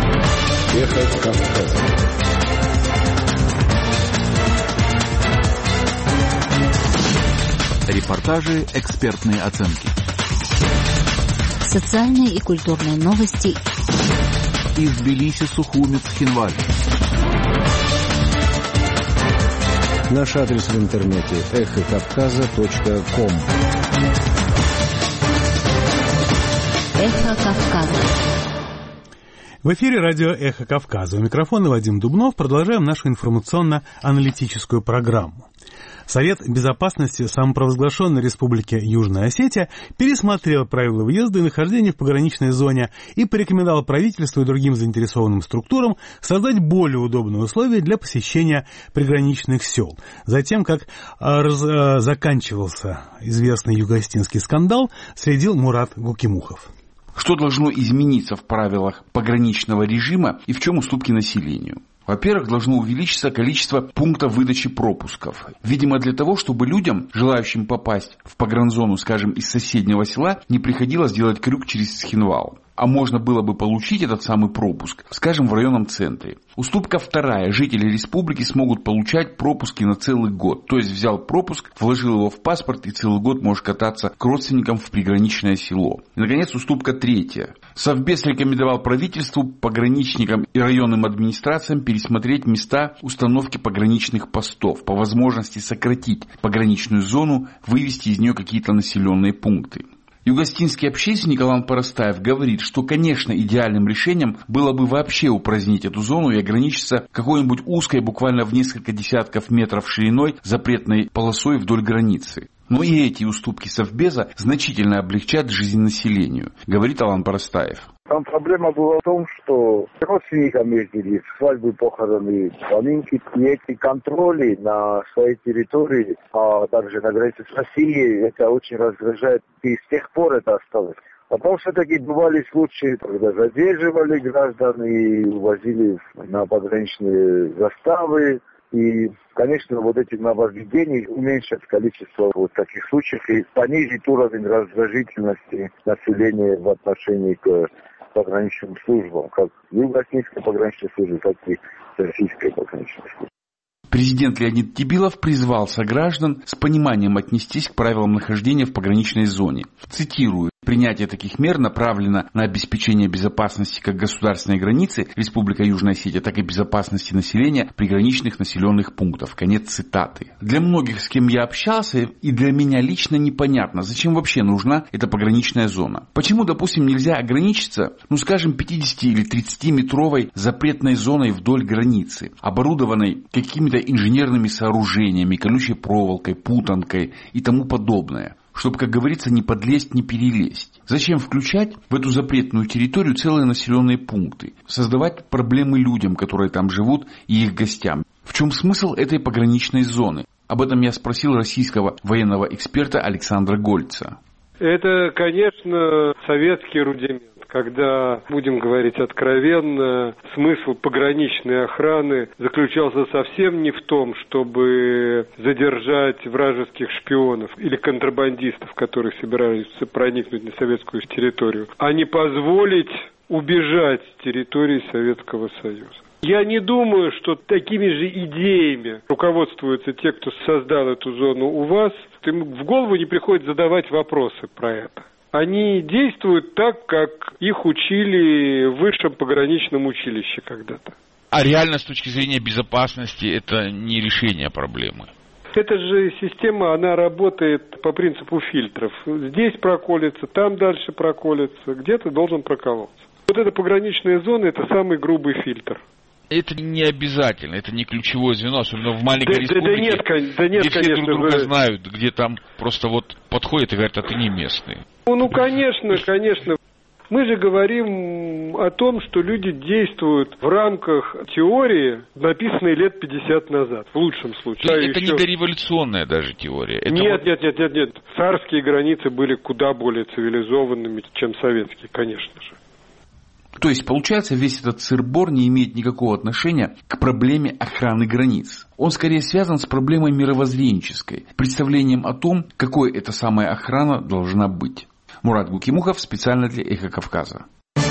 Эхо Кавказа. Репортажи, экспертные оценки. Социальные и культурные новости. Из Тбилиси, Сухуми, Цхинваль. Наш адрес в интернете эхо кавказа точка ком. Эхо Кавказа. В эфире радио «Эхо Кавказа». У микрофона Вадим Дубнов. Продолжаем нашу информационно-аналитическую программу. Совет Безопасности самопровозглашенной Республики Южная Осетия пересмотрел правила въезда и нахождения в пограничной зоне и порекомендовал правительству и другим заинтересованным структурам создать более удобные условия для посещения приграничных сел. Затем, как раз, заканчивался известный юго-осетинский скандал, следил Мурат Гукимухов. Что должно измениться в правилах пограничного режима и в чем уступки населению? Во-первых, должно увеличиться количество пунктов выдачи пропусков. Видимо, для того, чтобы людям, желающим попасть в погранзону, скажем, из соседнего села, не приходилось делать крюк через Цхинвал. А можно было бы получить этот самый пропуск, скажем, в районном центре. Уступка вторая. Жители республики смогут получать пропуски на целый год. То есть взял пропуск, вложил его в паспорт и целый год можешь кататься к родственникам в приграничное село. И, наконец, уступка третья. Совбез рекомендовал правительству, пограничникам и районным администрациям пересмотреть места установки пограничных постов. По возможности сократить пограничную зону, вывести из нее какие-то населенные пункты. Юго-осетинский общественник Алан Парастаев говорит, что, конечно, идеальным решением было бы вообще упразднить эту зону и ограничиться какой-нибудь узкой, буквально в несколько десятков метров шириной, запретной полосой вдоль границы. Но и эти уступки Совбеза значительно облегчат жизнь населению, говорит Алан Парастаев. Там проблема была в том, что родственникам ездили, свадьбы, похороны, поминки, и эти контроли на своей территории, а также на границе с Россией, это очень раздражает, и с тех пор это осталось. Потом все-таки бывали случаи, когда задерживали граждан и увозили на пограничные заставы. И, конечно, вот эти нововведения уменьшат количество вот таких случаев и понизит уровень раздражительности населения в отношении к пограничным службам, как юго-осетинской пограничной службы, так и российской пограничной службы. Президент Леонид Тибилов призвал сограждан с пониманием отнестись к правилам нахождения в пограничной зоне. Цитирую. Принятие таких мер направлено на обеспечение безопасности как государственной границы Республика Южная Осетия, так и безопасности населения приграничных населенных пунктов. Конец цитаты. Для многих, с кем я общался, и для меня лично непонятно, зачем вообще нужна эта пограничная зона. Почему, допустим, нельзя ограничиться, ну скажем, пятидесяти- или тридцатиметровой запретной зоной вдоль границы, оборудованной какими-то инженерными сооружениями, колючей проволокой, путанкой и тому подобное, чтобы, как говорится, не подлезть, не перелезть. Зачем включать в эту запретную территорию целые населенные пункты, создавать проблемы людям, которые там живут, и их гостям? В чем смысл этой пограничной зоны? Об этом я спросил российского военного эксперта Александра Гольца. Это, конечно, советский рудимент. Когда, будем говорить откровенно, смысл пограничной охраны заключался совсем не в том, чтобы задержать вражеских шпионов или контрабандистов, которые собирались проникнуть на советскую территорию, а не позволить убежать с территории Советского Союза. Я не думаю, что такими же идеями руководствуются те, кто создал эту зону у вас. Им в голову не приходит задавать вопросы про это. Они действуют так, как их учили в высшем пограничном училище когда-то. А реально с точки зрения безопасности это не решение проблемы? Эта же система, она работает по принципу фильтров. Здесь проколется, там дальше проколется, где-то должен проколоться. Вот эта пограничная зона – это самый грубый фильтр. Это не обязательно, это не ключевое звено, особенно в маленькой да, республике, да, да нет, да нет, где конечно, все друг друга вы... знают, где там просто вот подходят и говорят, а ты не местный. Ну, ну, конечно, конечно. Мы же говорим о том, что люди действуют в рамках теории, написанной лет пятьдесят назад, в лучшем случае. Это, это еще... не дореволюционная даже теория. Это нет, вот... нет, нет, нет, нет. Царские границы были куда более цивилизованными, чем советские, конечно же. То есть, получается, весь этот сыр-бор не имеет никакого отношения к проблеме охраны границ. Он скорее связан с проблемой мировоззренческой, представлением о том, какой эта самая охрана должна быть. Мурат Гукимухов специально для «Эхо Кавказа».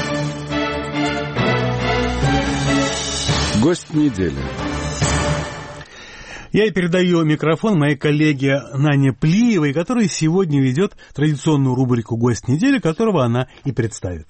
Гость недели. Я передаю микрофон моей коллеге Нане Плиевой, которая сегодня ведет традиционную рубрику «Гость недели», которого она и представит.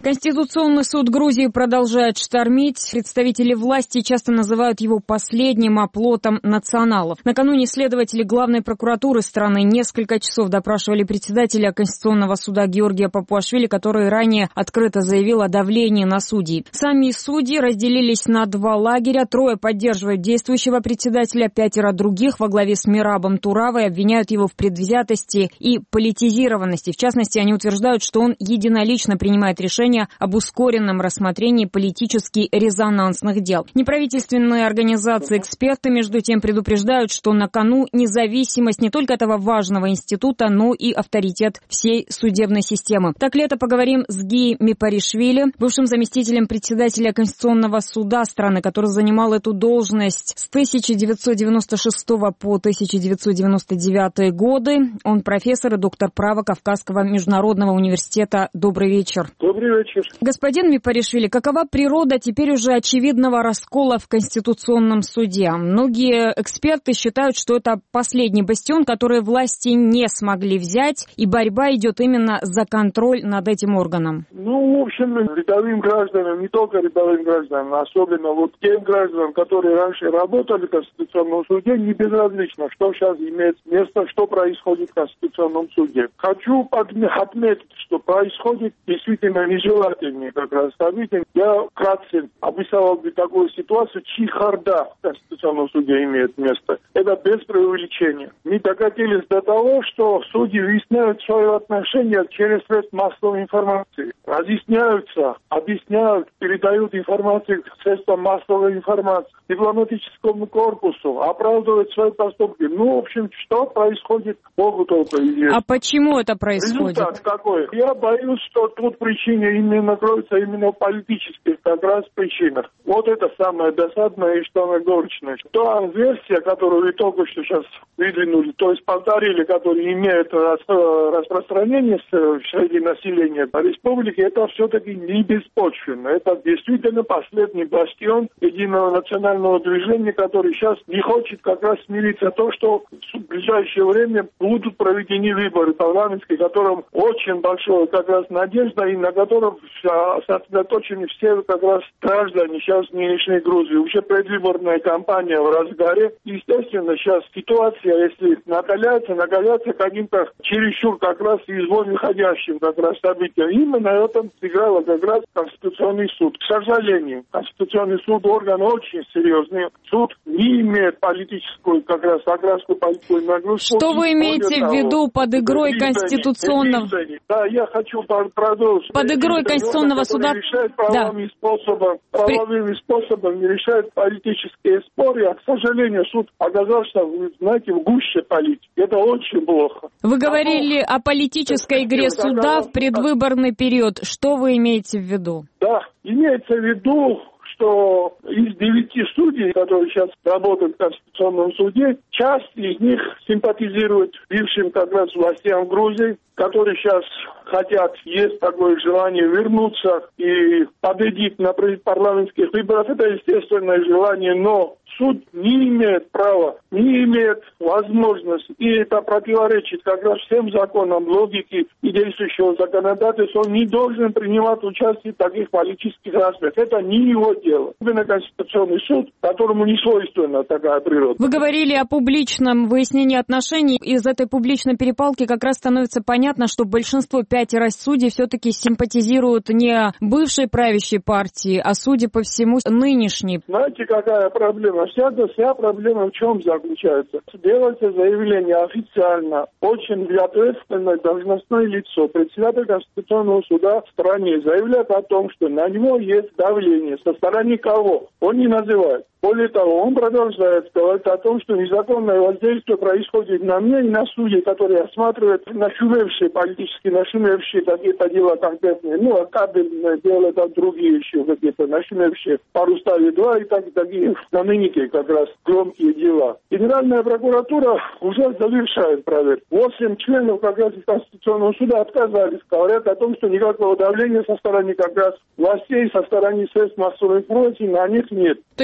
Конституционный суд Грузии продолжает штормить. Представители власти часто называют его последним оплотом националов. Накануне следователи главной прокуратуры страны несколько часов допрашивали председателя Конституционного суда Георгия Папуашвили, который ранее открыто заявил о давлении на судей. Сами судьи разделились на два лагеря. Трое поддерживают действующего председателя, пятеро других во главе с Мирабом Туравой обвиняют его в предвзятости и политизированности. В частности, они утверждают, что он единолично принимает решение об ускоренном рассмотрении политически резонансных дел. Неправительственные организации-эксперты, между тем, предупреждают, что на кону независимость не только этого важного института, но и авторитет всей судебной системы. Так лето поговорим с Ги Мипаришвили, бывшим заместителем председателя Конституционного суда страны, который занимал эту должность с тысяча девятьсот девяносто шестого по тысяча девятьсот девяносто девятый годы. Он профессор и доктор права Кавказского международного университета. Добрый вечер. Добрый вечер. Господин Мипаришвили, какова природа теперь уже очевидного раскола в Конституционном суде? Многие эксперты считают, что это последний бастион, который власти не смогли взять, и борьба идет именно за контроль над этим органом. Ну, в общем, рядовым гражданам, не только рядовым гражданам, особенно вот тем гражданам, которые раньше работали в Конституционном суде, не безразлично, что сейчас имеет место, что происходит в Конституционном суде. Хочу отметить, что происходит действительно нежелательные как раз события. Я вкратце описал бы такую ситуацию, чехарда в Конституционном суде имеет место. Это без преувеличения. Мы докатились до того, что судьи выясняют свое отношение через средства массовой информации. Разъясняются, объясняют, передают информацию к средствам массовой информации, дипломатическому корпусу, оправдывают свои поступки. Ну, в общем, что происходит, могут только известно. А почему это происходит? Результат какой? Я боюсь, что тут причина именно кроется именно в политических как раз причинах. Вот это самое досадное и что горечное. Та версия, которую вы только что сейчас выдвинули, то есть повторили, которая имеет распространение среди населения республики, это все-таки не беспочвенно. Это действительно последний бастион единого национального движения, который сейчас не хочет как раз смириться то, что в ближайшее время будут проведены выборы парламентские, которым очень большая как раз надежда и на котором сосредоточены все как раз граждане сейчас нынешней Грузии. Уже предвыборная кампания в разгаре. Естественно, сейчас ситуация, если накаляется, накаляется каким-то чересчур как раз извне выходящим как раз событием. Именно это сыграло как раз Конституционный суд. К сожалению, Конституционный суд орган очень серьезный. Суд не имеет политическую как раз окраску, политическую нагрузку. Что вы имеете в виду под игрой Конституционного? Да, я хочу продолжить. Под игрой Конституционного суда? Решает правовыми, да. способом, правовыми При... способами решает политические споры, а, к сожалению, суд оказался, знаете, в гуще политики. Это очень плохо. Вы говорили а, о политической игре суда в предвыборный период. Что вы имеете в виду? Да, имеется в виду, что из девяти судей, которые сейчас работают в Конституционном суде, часть из них симпатизирует бывшим как раз властям Грузии, которые сейчас хотят, есть такое желание вернуться и победить на парламентских выборах. Это естественное желание, но суд не имеет права, не имеет возможности, и это противоречит как раз всем законам логики и действующего законодательства. Он не должен принимать участие в таких политических распрях. Это не его дело. Именно Конституционный суд, которому не свойственна такая природа. Вы говорили о публичном выяснении отношений. Из этой публичной перепалки как раз становится понятно, что большинство пятеро судей все-таки симпатизируют не бывшей правящей партии, а, судя по всему, нынешней. Знаете, какая проблема? Вся, вся проблема в чем заключается? Делается заявление официально, очень ответственное должностное лицо, председатель Конституционного суда в стране заявляет о том, что на него есть давление. Со стороны кого? Он не называет. Более того, он продолжает говорить о том, что незаконное воздействие происходит на меня и на судей, которые осматривают нашумевшие, политически нашумевшие какие-то дела конкретные. Ну, а кабельное дело, там другие еще какие-то нашумевшие по Руставе два и так, такие знаменитые как раз громкие дела. Генеральная прокуратура уже завершает проверку. Восемь членов как раз из Конституционного суда отказались, говорят о том, что никакого давления со стороны как раз властей, со стороны средств массовой информации на них нет. То есть вы считаете,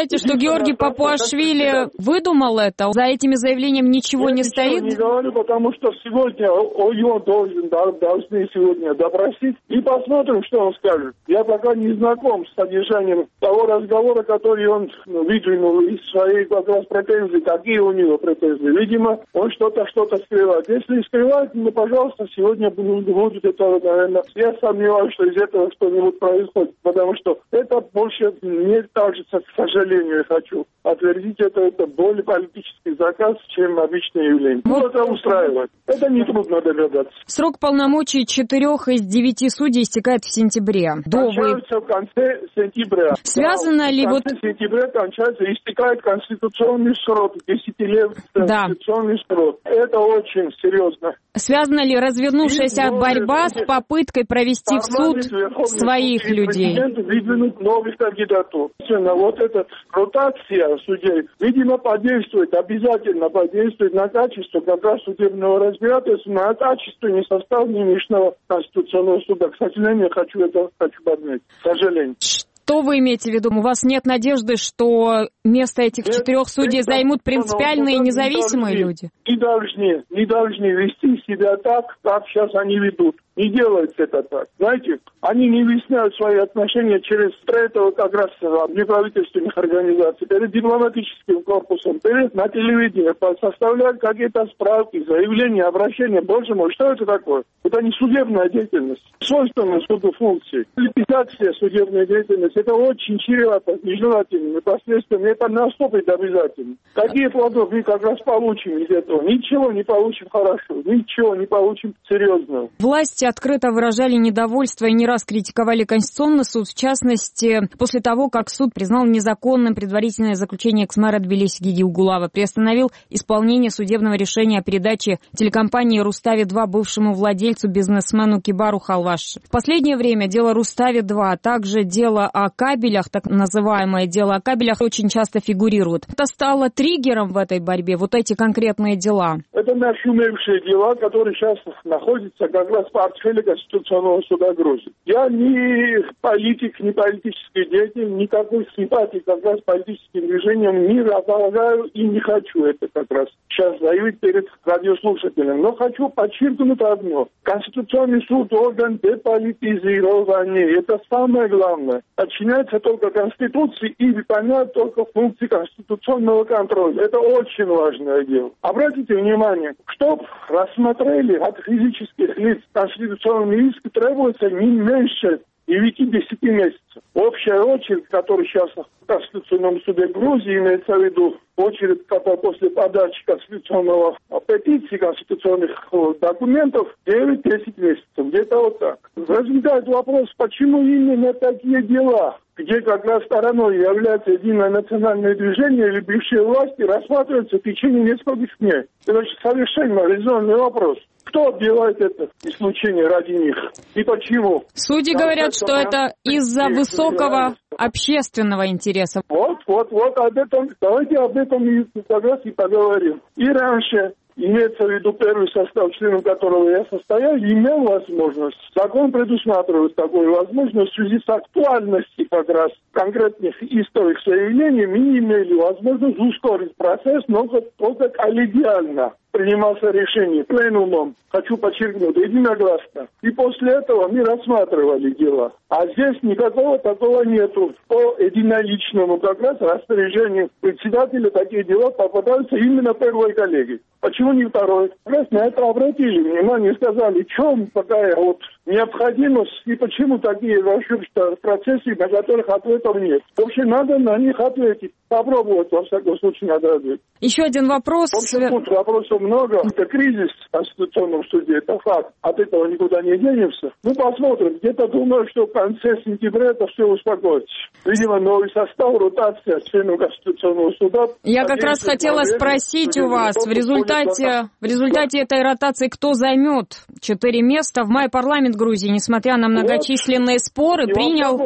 считаете, что Георгий Папуашвили выдумал это? За этими заявлениями ничего Я не стоит? Я не говорю, потому что сегодня его должен, должны сегодня допросить. И посмотрим, что он скажет. Я пока не знаком с содержанием того разговора, который он выдвинул из своей как раз претензий. Какие у него претензии? Видимо, он что-то что-то скрывает. Если скрывает, ну, пожалуйста, сегодня будет это, наверное, я сомневаюсь, что из этого что-нибудь происходит, потому что это больше не кажется, к сожалению, я хочу отвердить, это, это более политический заказ, чем обычное явление. Ну, это устраивает. Это нетрудно догадаться. Срок полномочий четырех из девяти судей истекает в сентябре. Кончается в конце сентября. Связано да, ли в вот... конце сентября кончается, истекает конституционный срок, десятилетний да. конституционный срок. Это очень серьезно. Связана ли развернувшаяся и борьба с попыткой провести в суд своих людей? Выдвинуть новых кандидатур. Вот эта ротация судей, видимо, подействует, обязательно подействует на качество как раз судебного разбирательства, на качество не состав нынешнего Конституционного суда. К сожалению, хочу это хочу подметить. К сожалению. Что вы имеете в виду? У вас нет надежды, что место этих нет, четырех судей нет, займут принципиальные и независимые не люди? Не должны, не должны вести себя так, как сейчас они ведут. Не делается это так. Знаете, они не выясняют свои отношения через этого как раз неправительственных организаций, перед дипломатическим корпусом, перед на телевидении, составляют какие-то справки, заявления, обращения. Боже мой, что это такое? Это не судебная деятельность, свойственная суду функции. Ликвидация судебной деятельности, это очень чревато, нежелательными последствиями. Это наступит обязательно. Какие плоды мы как раз получим из этого? Ничего не получим хорошо, ничего не получим серьезного. Власти открыто выражали недовольство и не раз критиковали Конституционный суд, в частности, после того, как суд признал незаконным предварительное заключение экс-мэра Тбилиси Гиги Угулава, приостановил исполнение судебного решения о передаче телекомпании «Рустави-два» бывшему владельцу, бизнесмену Кибару Халваш. В последнее время дело «Рустави-два», а также дело о кабелях, так называемое дело о кабелях, очень часто фигурирует. Это стало триггером в этой борьбе, вот эти конкретные дела? Это нашумевшие дела, которые сейчас находятся как раз по портфеле Конституционного суда Грузии. Я не политик, не политический деятель, никакой симпатии как раз политическим движением не располагаю и не хочу это как раз сейчас заявить перед радиослушателями. Но хочу подчеркнуть одно. Конституционный суд орган деполитизирования. Это самое главное. Подчиняется только Конституции и выполняет только функции конституционного контроля. Это очень важное дело. Обратите внимание, чтобы рассмотрели от физических лиц конституционный иск, требуется не меньше девяти-десяти месяцев. Общая очередь, которая сейчас в Конституционном суде Грузии имеется в виду, очередь, которая после подачи конституционного петиции, конституционных документов, девять-десять месяцев. Где-то вот так. Возникает вопрос, почему именно такие дела, где как раз стороной является единое национальное движение или бывшие власти, рассматриваются в течение нескольких дней. Это совершенно резонный вопрос. Кто делает это исключение ради них? И почему? Судьи говорят, что это из-за высокого общественного интереса. Вот, вот, вот об этом. Давайте об этом и как раз и поговорим. И раньше, имеется в виду первый состав, членом которого я состоял, имел возможность. Закон предусматривает такую возможность в связи с актуальностью как раз конкретных историк заявлений. Мы имели возможность ускорить процесс, но только коллегиально принимался решение пленумом, хочу подчеркнуть, единогласно. И после этого мы рассматривали дела. А здесь никакого такого нету. По единоличному как раз распоряжению председателя такие дела попадаются именно первой коллеги. Почему не второй? Раз на это обратили внимание, сказали, в чем такая вот необходимость и почему такие вообще процессы, на которых ответов нет. Вообще надо на них ответить. Попробовать, во всяком случае, надо ответить. Еще один вопрос. В общем, тут вопросов много. Это кризис в Конституционном суде, это факт. От этого никуда не денемся. Ну, посмотрим. Где-то думаю, что в конце сентября это все успокоится. Видимо, новый состав, ротация членов Конституционного суда. Я как раз хотела спросить у вас, в результате, в результате этой ротации кто займет четыре места? В мае парламент Грузии, несмотря на многочисленные споры, принял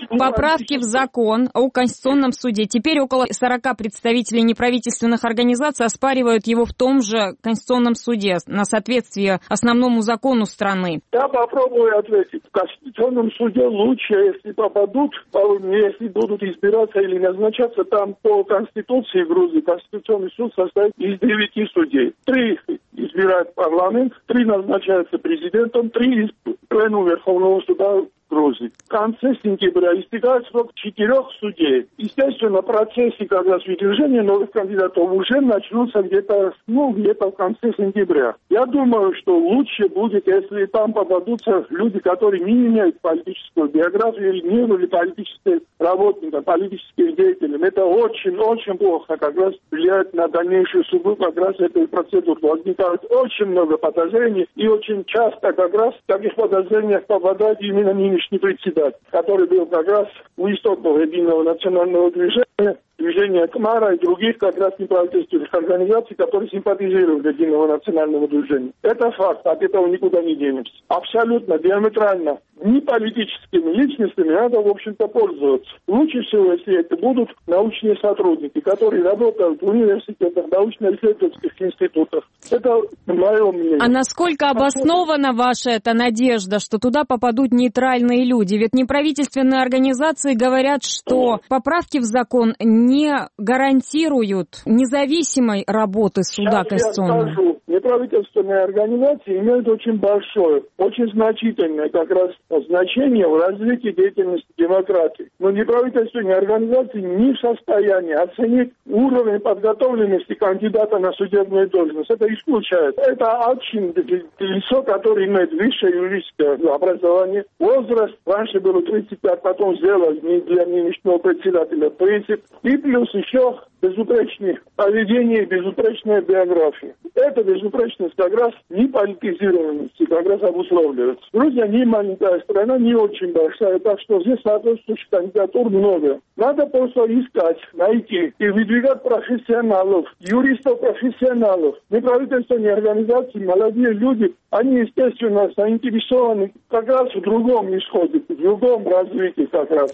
поправки в закон о Конституционном суде. Теперь около сорока представителей неправительственных организаций оспаривают его в том же Конституционном суде на соответствие основному закону страны. Я попробую ответить. В Конституционном суде лучше, если попадут, если будут избираться или назначаться там по Конституции Грузии. Конституционный суд состоит из девяти судей. Три избирает парламент, три назначаются президентом, три из пленума Верховного суда Грузии. В конце сентября истекает срок четырех судей. Естественно, в процессе как раз выдвижения новых кандидатов уже начнутся где-то, ну, где-то в конце сентября. Я думаю, что лучше будет, если там попадутся люди, которые не имеют политическую биографию или не были политическими работниками, политическими деятелями. Это очень-очень плохо, как раз влияет на дальнейшую судьбу как раз этой процедуры. Возникает очень много подозрений, и очень часто как раз в таких подозрениях попадает именно нынешний председатель, который был как раз у истоков единого национального движения, движения КМАРа и других как раз неправительственных организаций, которые симпатизируют единому национальному движению. Это факт, от этого никуда не денемся. Абсолютно, диаметрально. Не политическими личностями надо, в общем-то, пользоваться. Лучше всего, если это будут научные сотрудники, которые работают в университетах, научно-исследовательских институтах. Это мое мнение. А насколько обоснована ваша эта надежда, что туда попадут нейтральные люди? Ведь неправительственные организации говорят, что поправки в закон не гарантируют независимой работы суда Конституционного. Я скажу, неправительственные организации имеют очень большое, очень значительное как раз значение в развитии деятельности демократии. Но неправительственные организации не в состоянии оценить уровень подготовленности кандидата на судебную должность. Это исключает. Это очень лицо, которое имеет высшее юридическое образование. Возраст раньше было тридцать пять, потом сделали для нынешнего председателя тридцать. И плюс еще безупречное поведение и безупречная биография. Эта безупречность как раз не политизированности, как раз обусловливается. Грузия не маленькая страна, не очень большая, так что здесь соответствующих кандидатур много. Надо просто искать, найти и выдвигать профессионалов, юристов-профессионалов. Неправительственные организации, молодые люди, они, естественно, заинтересованы как раз в другом исходе, в другом развитии как раз.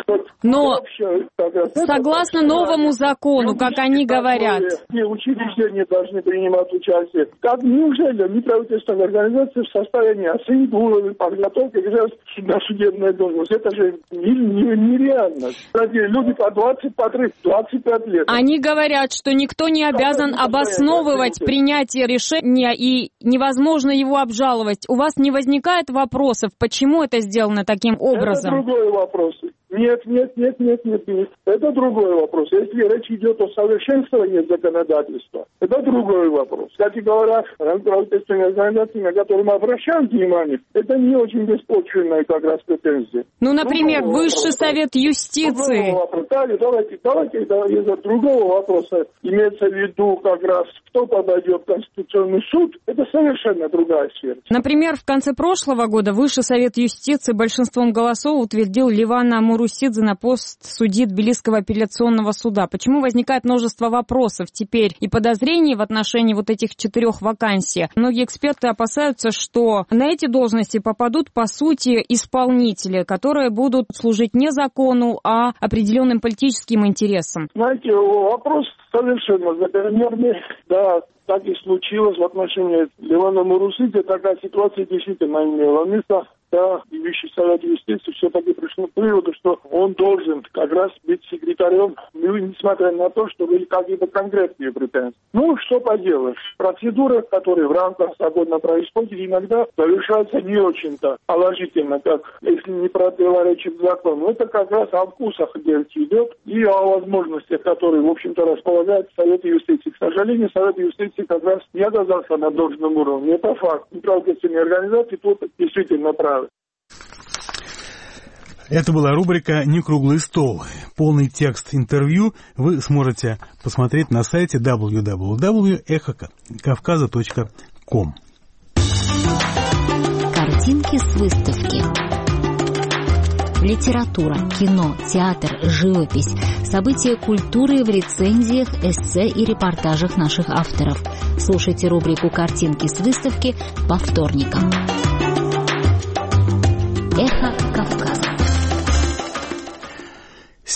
Но согласно новому закону, как они говорят, учреждения должны принимать участие. Как неужели неправительственные организации в состоянии оценить уровень подготовки на судебную должность? Это же нереально. Люди по двадцать, по тридцать, двадцать пять лет. Они говорят, что никто не обязан обосновывать принятие решения и невозможно его обжаловать. У вас не возникает вопросов, почему это сделано таким образом? Это другой вопрос. Нет, нет, нет, нет, нет, нет. Это другой вопрос. Если речь идет о совершенствовании законодательства, это другой вопрос. Кстати говоря, правительственные организации, на которые мы обращаем внимание, это не очень беспочвенная как раз претензия. Ну, например, другого Высший вопроса. Совет юстиции. Давайте, давайте, давайте из-за другого вопроса имеется в виду как раз, кто попадет в Конституционный суд, это совершенно другая сфера. Например, в конце прошлого года Высший Совет юстиции большинством голосов утвердил Ливана Мурусидзе на пост судьи Тбилисского апелляционного суда. Почему возникает множество вопросов теперь и подозрений в отношении вот этих четырех вакансий? Многие эксперты опасаются, что на эти должности попадут, по сути, исполнители, которые будут служить не закону, а определенным политическим интересам. Знаете, вопрос совершенно закономерный. Да, так и случилось в отношении Ливана Мурусидзе. Такая ситуация действительно имела место. Да, и Высший Совет юстиции все-таки пришел к выводу, что он должен как раз быть секретарем, ну, несмотря на то, что были какие-то конкретные претензии. Ну, что поделаешь. Процедура, которая в рамках свободно происходит, иногда совершается не очень-то положительно, как если не противоречит закону. Это как раз о вкусах речь идет и о возможностях, которые, в общем-то, располагает Совет юстиции. К сожалению, Совет юстиции как раз не оказался на должном уровне. Это факт. Неправительственные организации тут действительно правы. Это была рубрика «Не круглый стол». Полный текст интервью вы сможете посмотреть на сайте дабл ю дабл ю дабл ю точка эхо кавказа точка ком. Картинки с выставки. Литература, кино, театр, живопись, события культуры в рецензиях, эссе и репортажах наших авторов. Слушайте рубрику «Картинки с выставки» по вторникам. Эхо Кавказа.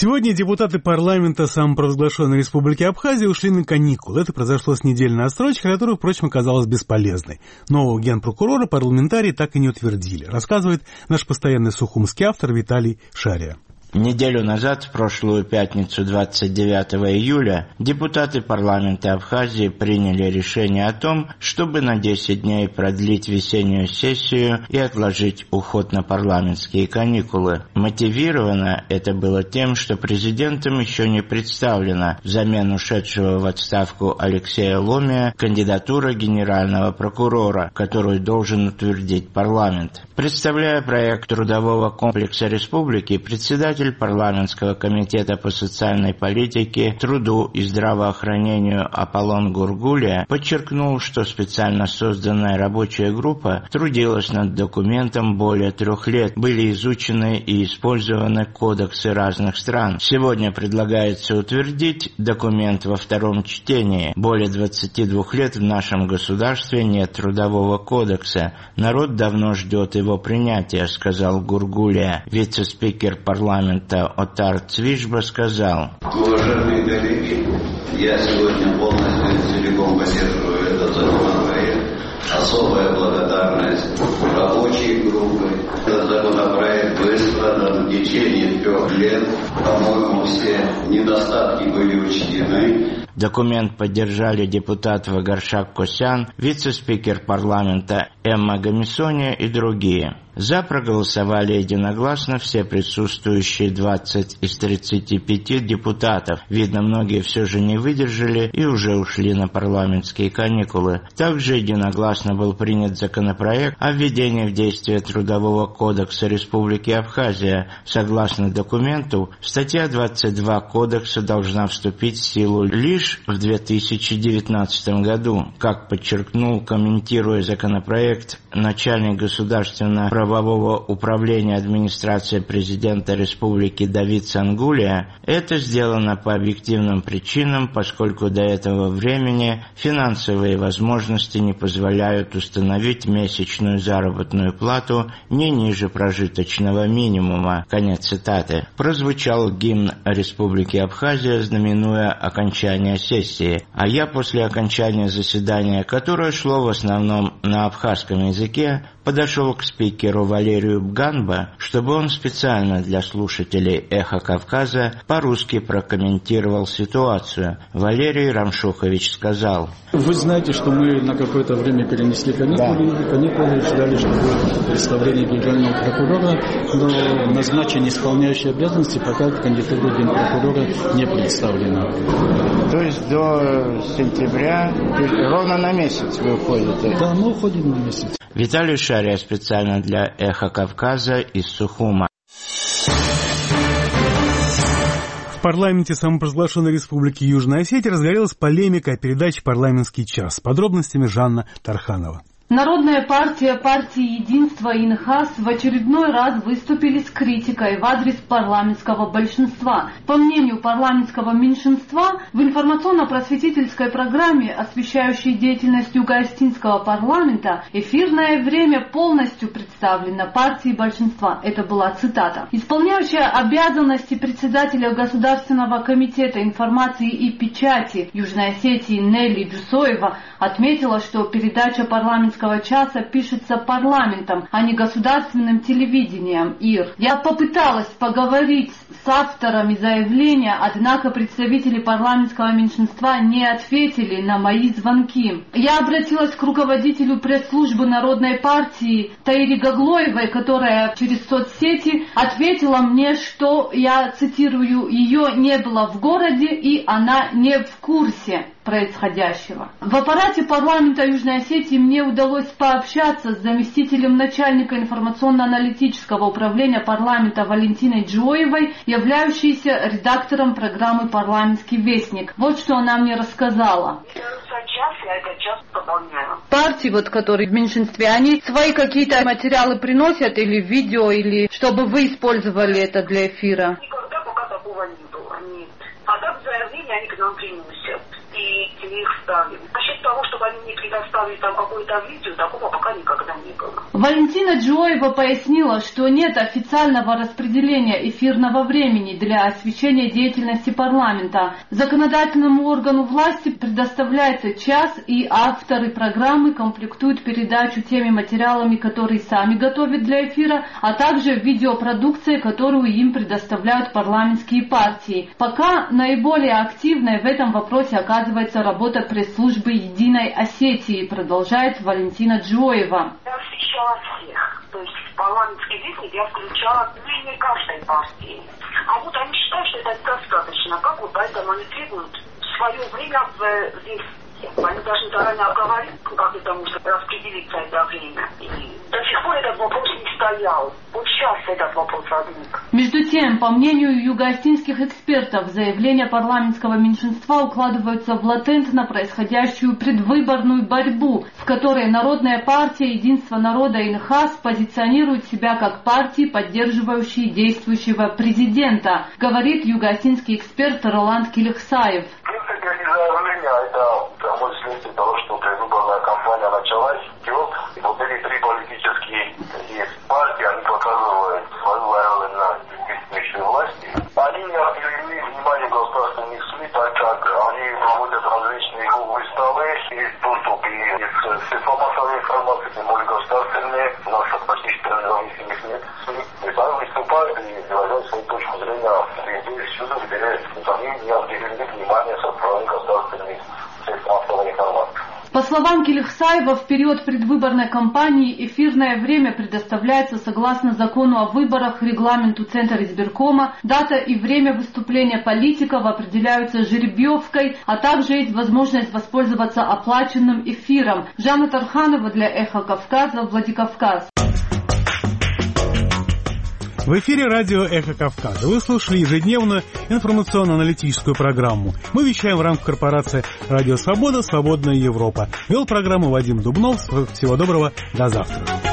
Сегодня депутаты парламента самопровозглашенной Республики Абхазия ушли на каникулы. Это произошло с недельной отсрочкой, которая, впрочем, оказалась бесполезной. Нового генпрокурора парламентарии так и не утвердили, рассказывает наш постоянный сухумский автор Виталий Шария. Неделю назад, в прошлую пятницу, двадцать девятого июля, депутаты парламента Абхазии приняли решение о том, чтобы на десять дней продлить весеннюю сессию и отложить уход на парламентские каникулы. Мотивировано это было тем, что президентом еще не представлена взамен ушедшего в отставку Алексея Ломия кандидатура генерального прокурора, которую должен утвердить парламент. Представляя проект трудового комплекса республики, председатель парламентского комитета по социальной политике, труду и здравоохранению Аполлон Гургулия подчеркнул, что специально созданная рабочая группа трудилась над документом более трех лет, были изучены и использованы кодексы разных стран. Сегодня предлагается утвердить документ во втором чтении. Более двадцати двух лет в нашем государстве нет трудового кодекса. Народ давно ждет его принятия, сказал Гургулия. Вице-спикер парламента Отар Цвишба сказал: уважаемые коллеги, я сегодня полностью целиком поддерживаю этот законопроект. Особая благодарность рабочей группы. Этот законопроект быстро, в течение трех лет, по-моему, все недостатки были учтены. Документ поддержали депутат Вагаршак Косян, вице-спикер парламента Эмма Гамисония и другие. За проголосовали единогласно все присутствующие двадцать из тридцати пяти депутатов. Видно, многие все же не выдержали и уже ушли на парламентские каникулы. Также единогласно был принят законопроект о введении в действие Трудового кодекса Республики Абхазия. Согласно документу, статья двадцать два кодекса должна вступить в силу лишь в две тысячи девятнадцатом году. Как подчеркнул, комментируя законопроект, начальник государственного правового управления администрации президента Республики Давид Сангулия, это сделано по объективным причинам, поскольку до этого времени финансовые возможности не позволяют установить месячную заработную плату не ниже прожиточного минимума. Конец цитаты. Прозвучал гимн Республики Абхазия, знаменуя окончание сессии. А я после окончания заседания, которое шло в основном на абхазском языке, подошел к спикеру Валерию Бганба, чтобы он специально для слушателей «Эхо Кавказа» по-русски прокомментировал ситуацию. Валерий Рамшухович сказал: вы знаете, что мы на какое-то время перенесли каникулы, да. каникулы ждали, что будет представление генерального прокурора, но назначение исполняющей обязанности пока кандидатура генпрокурора не представлена. То есть до сентября, ровно на месяц вы уходите? Да, мы уходим на месяц. Виталий Шария специально для «Эхо Кавказа» из Сухума. В парламенте самопровозглашенной Республики Южная Осетия разгорелась полемика о передаче «Парламентский час». С подробностями Жанна Тарханова. Народная партия партии «Единство» и НХАС в очередной раз выступили с критикой в адрес парламентского большинства. По мнению парламентского меньшинства, в информационно-просветительской программе, освещающей деятельность Юго-Остинского парламента, эфирное время полностью представлено партией большинства. Это была цитата. Исполняющая обязанности председателя Государственного комитета информации и печати Южной Осетии Нелли Джусоева отметила, что передача парламентского часа пишется парламентом, а не государственным телевидением ИР. Я попыталась поговорить с авторами заявления, однако представители парламентского меньшинства не ответили на мои звонки. Я обратилась к руководителю пресс-службы Народной партии Таире Гаглоевой, которая через соцсети ответила мне, что, я цитирую, ее не было в городе и она не в курсе происходящего. В аппарате парламента Южной Осетии мне удалось пообщаться с заместителем начальника информационно-аналитического управления парламента Валентиной Джоевой, являющейся редактором программы «Парламентский вестник». Вот что она мне рассказала. Час я этот час пополняю. Партии, вот, которые в меньшинстве, они свои какие-то материалы приносят или видео, или чтобы вы использовали это для эфира? Никогда пока такого не было. Нет. А так заявление они к нам приносят. И возможности мы их ставим. Насчет того, чтобы они не предоставили там какое-то видео, такого пока никогда не было. Валентина Джоева пояснила, что нет официального распределения эфирного времени для освещения деятельности парламента. Законодательному органу власти предоставляется час, и авторы программы комплектуют передачу теми материалами, которые сами готовят для эфира, а также видеопродукцией, которую им предоставляют парламентские партии. Пока наиболее активной в этом вопросе оказывается работа пресс-службы «Единой Осетии», продолжает Валентина Джоева. Я освещала всех. То есть в парламентский вестник я включала мнение каждой партии. А вот они считают, что это достаточно. Как вот поэтому они требуют свое время в вестнике. Они должны заранее обговорить, как это может распределиться это время. И до сих пор этот вопрос не стоял. Вот сейчас этот вопрос возник. Между тем, по мнению юго-осетинских экспертов, заявления парламентского меньшинства укладываются в латентно происходящую предвыборную борьбу, в которой Народная партия Единство народа ИНХАС позиционирует себя как партии, поддерживающие действующего президента, говорит юго-осетинский эксперт Роланд Килихсаев. Это прямой следствие того, что предвыборная кампания началась, идет. Вот эти три политические есть партии, они показывают свою лояльность на действующей власти. Они не отвели внимание государственных СМИ, так как они проводят различные выставы, есть доступ и из средства массовой информации, тем более государственные, у нас практически независимых нет СМИ. То есть они выступают и выражают свою точку зрения везде, всюду, где они не отвели внимание со стороны государственных средств массовой информации. По словам Килихсаева, в период предвыборной кампании эфирное время предоставляется согласно закону о выборах, регламенту Центра избиркома. Дата и время выступления политиков определяются жеребьевкой, а также есть возможность воспользоваться оплаченным эфиром. Жанна Тарханова для «Эхо Кавказа», Владикавказ. В эфире радио «Эхо Кавказа». Вы слушали ежедневную информационно-аналитическую программу. Мы вещаем в рамках корпорации «Радио Свобода. Свободная Европа». Вел программу Вадим Дубнов. Всего доброго. До завтра.